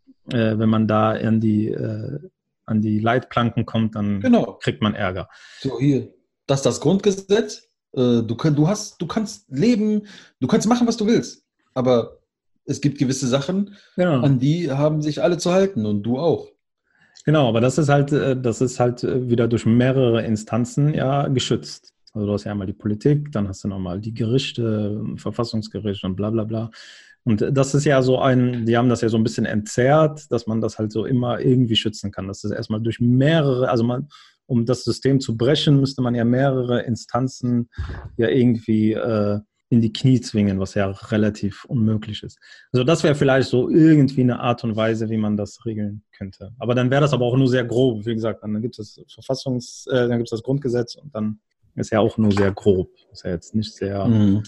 äh, wenn man da an die, äh, an die Leitplanken kommt, dann Genau. kriegt man Ärger. So hier, das ist das Grundgesetz. Äh, du, kann, du, hast, du kannst leben, du kannst machen, was du willst. Aber es gibt gewisse Sachen, Genau. an die haben sich alle zu halten und du auch. Genau, aber das ist halt, äh, das ist halt äh, wieder durch mehrere Instanzen ja geschützt. Also du hast ja einmal die Politik, dann hast du nochmal die Gerichte, Verfassungsgericht und bla bla bla. Und das ist ja so ein, die haben das ja so ein bisschen entzerrt, dass man das halt so immer irgendwie schützen kann. Das ist erstmal durch mehrere, also man, um das System zu brechen, müsste man ja mehrere Instanzen ja irgendwie äh, in die Knie zwingen, was ja relativ unmöglich ist. Also das wäre vielleicht so irgendwie eine Art und Weise, wie man das regeln könnte. Aber dann wäre das aber auch nur sehr grob. Wie gesagt, dann gibt es das Verfassungs, äh, dann gibt es das Grundgesetz und dann ist ja auch nur sehr grob. Ist ja jetzt nicht sehr. Mhm.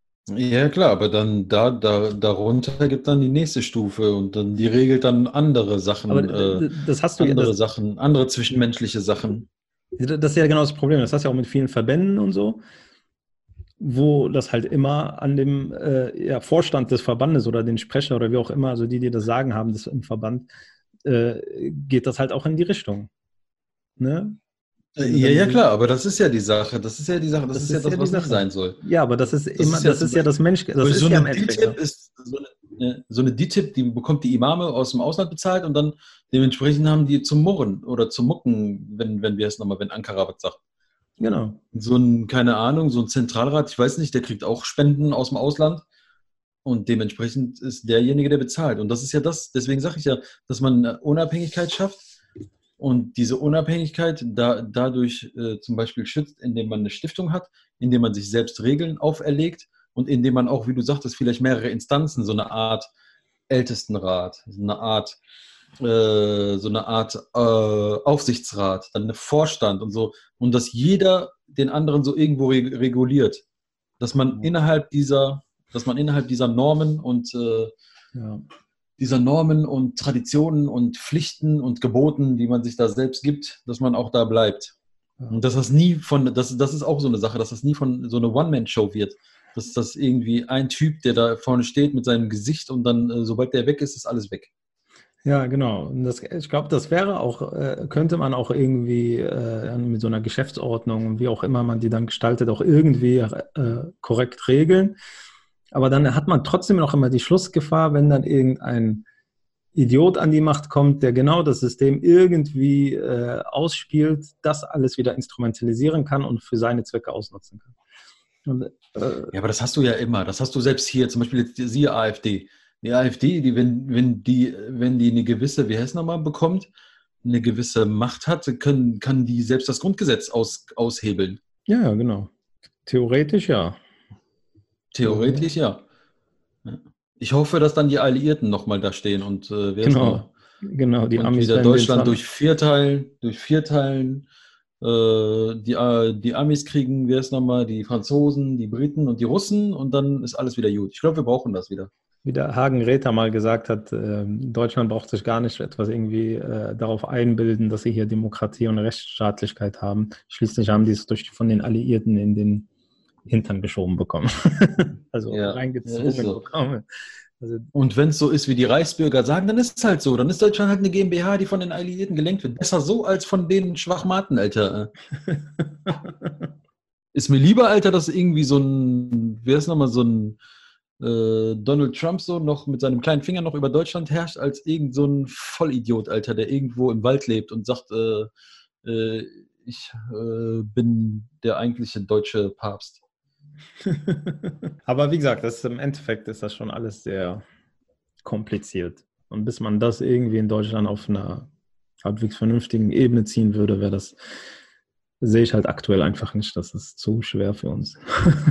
Ja, klar, aber dann da, da, darunter gibt dann die nächste Stufe und dann die regelt dann andere Sachen, Aber äh, d- d- das hast du ja, andere das, Sachen, andere zwischenmenschliche Sachen. das ist ja genau das Problem. Das hast du ja auch mit vielen Verbänden und so, wo das halt immer an dem äh, ja, Vorstand des Verbandes oder den Sprecher oder wie auch immer, also die, die das Sagen haben, das im Verband, äh, geht das halt auch in die Richtung. Ne? Also Ja, dann ja, diese- klar, aber das ist ja die Sache. Das ist ja die Sache. Das, Das ist ist ja das, ja die was nicht Sache. sein soll. Ja, aber das ist Das immer, ist ja das ist zum ja das Mensch, das Weil ist so ja im eine Endeffekt. D-Tip ist so eine, so eine D-Tip, die bekommt die Imame aus dem Ausland bezahlt und dann dementsprechend haben die zum Murren oder zum Mucken, wenn, wenn wir es nochmal, wenn Ankara was sagt. Genau. So ein, keine Ahnung, so ein Zentralrat, ich weiß nicht, der kriegt auch Spenden aus dem Ausland und dementsprechend ist derjenige, der bezahlt. Und das ist ja das, deswegen sage ich ja, dass man Unabhängigkeit schafft und diese Unabhängigkeit da, dadurch äh, zum Beispiel schützt, indem man eine Stiftung hat, indem man sich selbst Regeln auferlegt und indem man auch, wie du sagtest, vielleicht mehrere Instanzen, so eine Art Ältestenrat, so eine Art, äh, so eine Art äh, Aufsichtsrat, dann eine Vorstand und so, und dass jeder den anderen so irgendwo re reguliert, dass man innerhalb dieser, dass man innerhalb dieser Normen und äh, Ja. dieser Normen und Traditionen und Pflichten und Geboten, die man sich da selbst gibt, dass man auch da bleibt. Und dass das nie von, das, das ist auch so eine Sache, dass das nie von so eine One-Man-Show wird. Dass das irgendwie ein Typ, der da vorne steht mit seinem Gesicht und dann, äh, sobald der weg ist, ist alles weg. Ja, genau. Und das, ich glaube, das wäre auch, äh, könnte man auch irgendwie äh, mit so einer Geschäftsordnung, wie auch immer man die dann gestaltet, auch irgendwie äh, korrekt regeln. Aber dann hat man trotzdem noch immer die Schlussgefahr, wenn dann irgendein Idiot an die Macht kommt, der genau das System irgendwie äh, ausspielt, das alles wieder instrumentalisieren kann und für seine Zwecke ausnutzen kann. Und, äh, Ja, aber das hast du ja immer. Das hast du selbst hier, zum Beispiel jetzt siehe AfD. Die AfD, die, wenn, wenn die, wenn die eine gewisse, wie heißt es nochmal, bekommt, eine gewisse Macht hat, können, kann die selbst das Grundgesetz aus, aushebeln. ja, ja, genau. Theoretisch ja. Theoretisch ja. Ja. Ich hoffe, dass dann die Alliierten nochmal da stehen und äh, wer ist nochmal? Genau, genau. Die Und Amis wieder werden den Deutschland zwar- durch vierteilen, durch vierteilen. Äh, die, äh, die Amis kriegen, wer ist nochmal, die Franzosen, die Briten und die Russen und dann ist alles wieder gut. Ich glaube, wir brauchen das wieder. wie der Hagen-Räther mal gesagt hat, äh, Deutschland braucht sich gar nicht etwas irgendwie äh, darauf einbilden, dass sie hier Demokratie und Rechtsstaatlichkeit haben. Schließlich haben die es durch, von den Alliierten in den Hintern geschoben bekommen. also Ja, reingezogen ja, ist so. bekommen. Also, Und wenn es so ist, wie die Reichsbürger sagen, dann ist es halt so. Dann ist Deutschland halt eine GmbH, die von den Alliierten gelenkt wird. Besser so, als von den Schwachmaten, Alter. Ist mir lieber, Alter, dass irgendwie so ein, wer ist nochmal, so ein äh, Donald Trump so noch mit seinem kleinen Finger noch über Deutschland herrscht, als irgend so ein Vollidiot, Alter, der irgendwo im Wald lebt und sagt, äh, äh, ich äh, bin der eigentliche deutsche Papst. Aber wie gesagt, das ist, im Endeffekt ist das schon alles sehr kompliziert. Und bis man das irgendwie in Deutschland auf einer halbwegs vernünftigen Ebene ziehen würde, wäre das, sehe ich halt aktuell einfach nicht. Das ist zu schwer für uns.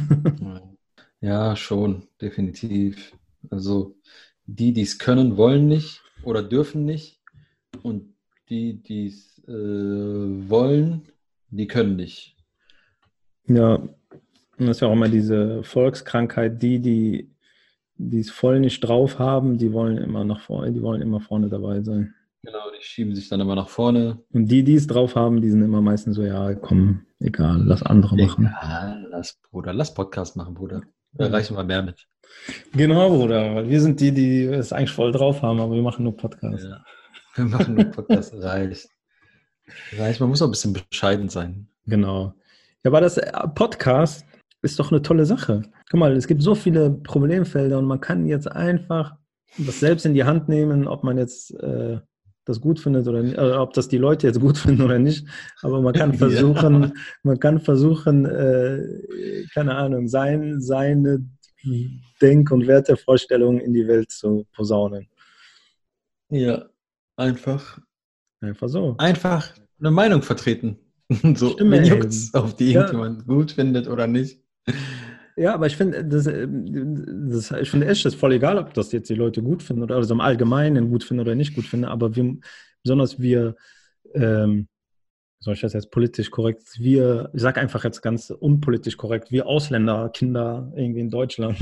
Ja, schon, definitiv. Also die, die es können, wollen nicht oder dürfen nicht. Und die, die es äh, wollen, die können nicht. Ja, und das ist ja auch immer diese Volkskrankheit, die, die die es voll nicht drauf haben, die wollen immer nach vorne, die wollen immer vorne dabei sein. Genau, die schieben sich dann immer nach vorne. Und die, die es drauf haben, die sind immer meistens so, ja, komm, egal, lass andere machen. Egal, lass, Bruder, lass Podcast machen, Bruder. Da erreichen wir mehr mit. Genau, Bruder, weil wir sind die, die es eigentlich voll drauf haben, aber wir machen nur Podcast. Ja. Wir machen nur Podcast, reicht. Reicht, man muss auch ein bisschen bescheiden sein. Genau. Ja, aber das Podcast ist doch eine tolle Sache. Guck mal, es gibt so viele Problemfelder und man kann jetzt einfach das selbst in die Hand nehmen, ob man jetzt äh, das gut findet oder nicht, oder ob das die Leute jetzt gut finden oder nicht. Aber man kann versuchen, ja. man kann versuchen, äh, keine Ahnung, sein, seine Denk- und Wertevorstellungen in die Welt zu posaunen. Ja, einfach. Einfach so. Einfach eine Meinung vertreten. So, Stimme wen juckt's, auf die ja. irgendjemand gut findet oder nicht. Ja, aber ich finde, das, das, ich finde echt, das ist voll egal, ob das jetzt die Leute gut finden oder also im Allgemeinen gut finden oder nicht gut finden, aber wir, besonders wir, ähm, soll ich das jetzt politisch korrekt, wir, ich sage einfach jetzt ganz unpolitisch korrekt, wir Ausländer, Kinder irgendwie in Deutschland,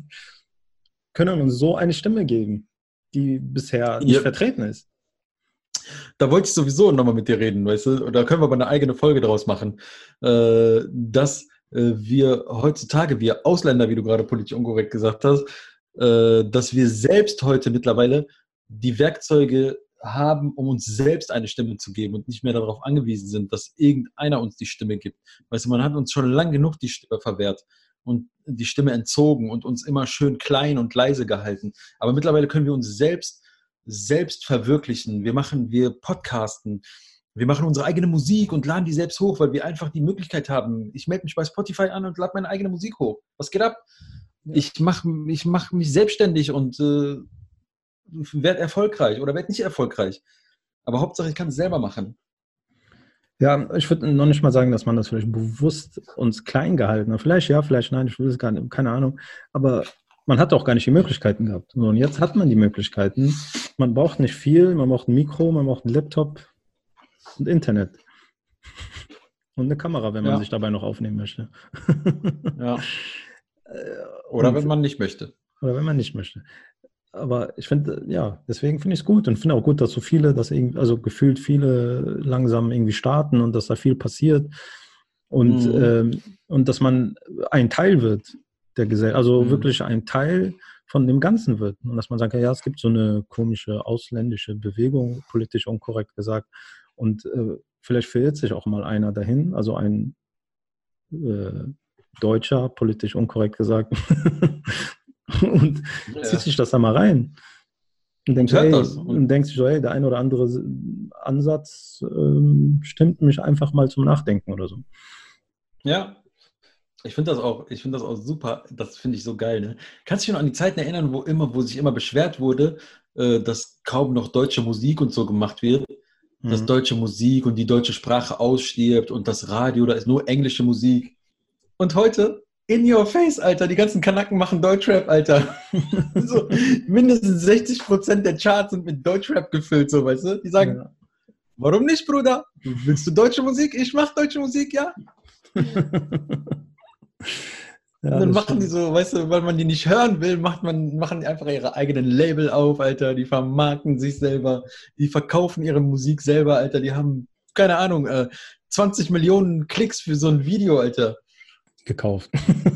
können uns so eine Stimme geben, die bisher nicht ja. vertreten ist. Da wollte ich sowieso nochmal mit dir reden, weißt du, da können wir aber eine eigene Folge draus machen, äh, dass wir heutzutage, wir Ausländer, wie du gerade politisch unkorrekt gesagt hast, dass wir selbst heute mittlerweile die Werkzeuge haben, um uns selbst eine Stimme zu geben und nicht mehr darauf angewiesen sind, dass irgendeiner uns die Stimme gibt. Weißt du, man hat uns schon lang genug die Stimme verwehrt und die Stimme entzogen und uns immer schön klein und leise gehalten. Aber mittlerweile können wir uns selbst, selbst verwirklichen. Wir machen, wir podcasten. Wir machen unsere eigene Musik und laden die selbst hoch, weil wir einfach die Möglichkeit haben. Ich melde mich bei Spotify an und lade meine eigene Musik hoch. Was geht ab? Ja. Ich mache ich mach mich selbstständig und äh, werde erfolgreich oder werde nicht erfolgreich. Aber Hauptsache, ich kann es selber machen. Ja, ich würde noch nicht mal sagen, dass man das vielleicht bewusst uns klein gehalten hat. Vielleicht ja, vielleicht nein, ich will es gar nicht, keine Ahnung. Aber man hat auch gar nicht die Möglichkeiten gehabt. Und jetzt hat man die Möglichkeiten. Man braucht nicht viel, man braucht ein Mikro, man braucht einen Laptop und Internet. Und eine Kamera, wenn man ja. sich dabei noch aufnehmen möchte. Ja. Oder und, wenn man nicht möchte. Oder wenn man nicht möchte. Aber ich finde, ja, deswegen finde ich es gut und finde auch gut, dass so viele, dass irgendwie, also gefühlt viele langsam irgendwie starten und dass da viel passiert und, mhm. ähm, und dass man ein Teil wird der Gesellschaft, also mhm. wirklich ein Teil von dem Ganzen wird. Und dass man sagt, ja, es gibt so eine komische ausländische Bewegung, politisch unkorrekt gesagt, und äh, vielleicht verirrt sich auch mal einer dahin, also ein äh, Deutscher, politisch unkorrekt gesagt, und Ja. zieht sich das da mal rein. Und denkt, Hört ey, das. und denkt sich so, hey, der ein oder andere Ansatz ähm, stimmt mich einfach mal zum Nachdenken oder so. Ja, ich finde das auch, ich finde das auch super, das finde ich so geil, ne? Kannst du dich noch an die Zeiten erinnern, wo immer, wo sich immer beschwert wurde, äh, dass kaum noch deutsche Musik und so gemacht wird, dass Mhm. deutsche Musik und die deutsche Sprache ausstirbt und das Radio, da ist nur englische Musik. Und heute, in your face, Alter, die ganzen Kanaken machen Deutschrap, Alter. So, mindestens sechzig Prozent der Charts sind mit Deutschrap gefüllt, so, weißt du? Die sagen, Ja. warum nicht, Bruder? Willst du deutsche Musik? Ich mach deutsche Musik, ja. Ja, Und dann das machen die stimmt. so, weißt du, weil man die nicht hören will, macht man, machen die einfach ihre eigenen Label auf, Alter. Die vermarkten sich selber, die verkaufen ihre Musik selber, Alter. Die haben, keine Ahnung, äh, zwanzig Millionen Klicks für so ein Video, Alter. Gekauft.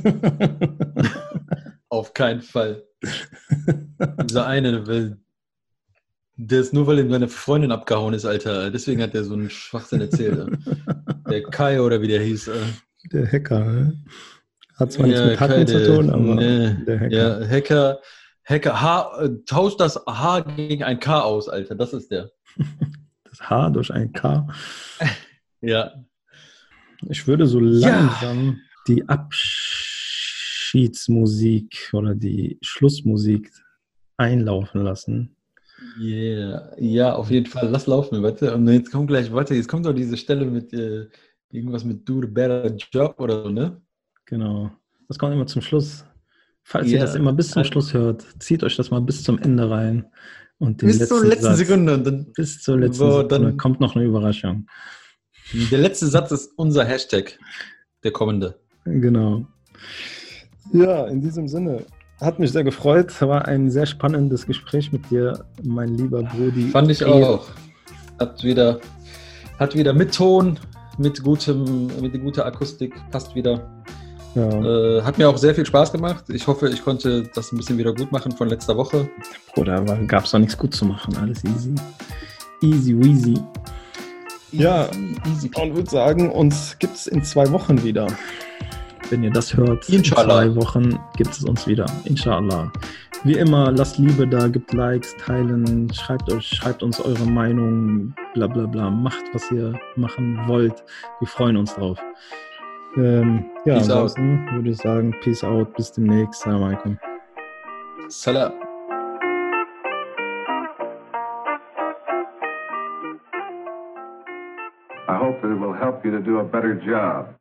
Auf keinen Fall. Dieser eine, will- der ist nur, weil ihm seine Freundin abgehauen ist, Alter. Deswegen hat er so einen Schwachsinn erzählt. Äh. Der Kai oder wie der hieß. Äh. Der Hacker, ne? Hat zwar nichts Ja, mit Hacken Kai, zu der, tun, aber ne, der Hacker. ja, Hacker, Hacker, H, äh, tauscht das H gegen ein K aus, Alter. Das ist der. Das H durch ein K. Ja. Ich würde so Ja. langsam die Abschiedsmusik oder die Schlussmusik einlaufen lassen. Yeah. Ja, auf jeden Fall. Lass laufen, warte. Und jetzt kommt gleich, warte, jetzt kommt doch diese Stelle mit äh, irgendwas mit Do the better job oder so, ne? Genau. Das kommt immer zum Schluss. Falls Ja. ihr das immer bis zum Schluss hört, zieht euch das mal bis zum Ende rein. Und den Bis zur letzten Satz, Sekunde. Und dann, Bis zur letzten Boah, Sekunde dann- kommt noch eine Überraschung. der letzte Satz ist unser Hashtag, der kommende. Genau. Ja, in diesem Sinne. Hat mich sehr gefreut. War ein sehr spannendes Gespräch mit dir, mein lieber Brudi. Fand ich auch. Hat wieder, hat wieder mit Ton, mit gutem, mit guter Akustik, passt wieder. Ja, Äh, hat mir auch sehr viel Spaß gemacht. Ich hoffe, ich konnte das ein bisschen wieder gut machen von letzter Woche. Bruder, gab es doch nichts gut zu machen. Alles easy. Easy, weasy. Ja, easy. und würde sagen, uns gibt es in zwei Wochen wieder. Wenn ihr das hört, Inshallah. in zwei Wochen gibt es uns wieder. Inshallah. Wie immer, lasst Liebe da, gebt Likes, teilen, schreibt euch, schreibt uns eure Meinung, bla bla bla. Macht, was ihr machen wollt. Wir freuen uns drauf. Ähm, ja, Peace ansonsten würde ich sagen, Peace out, bis demnächst. Salam alaikum. Salam. I hope that it will help you to do a better job.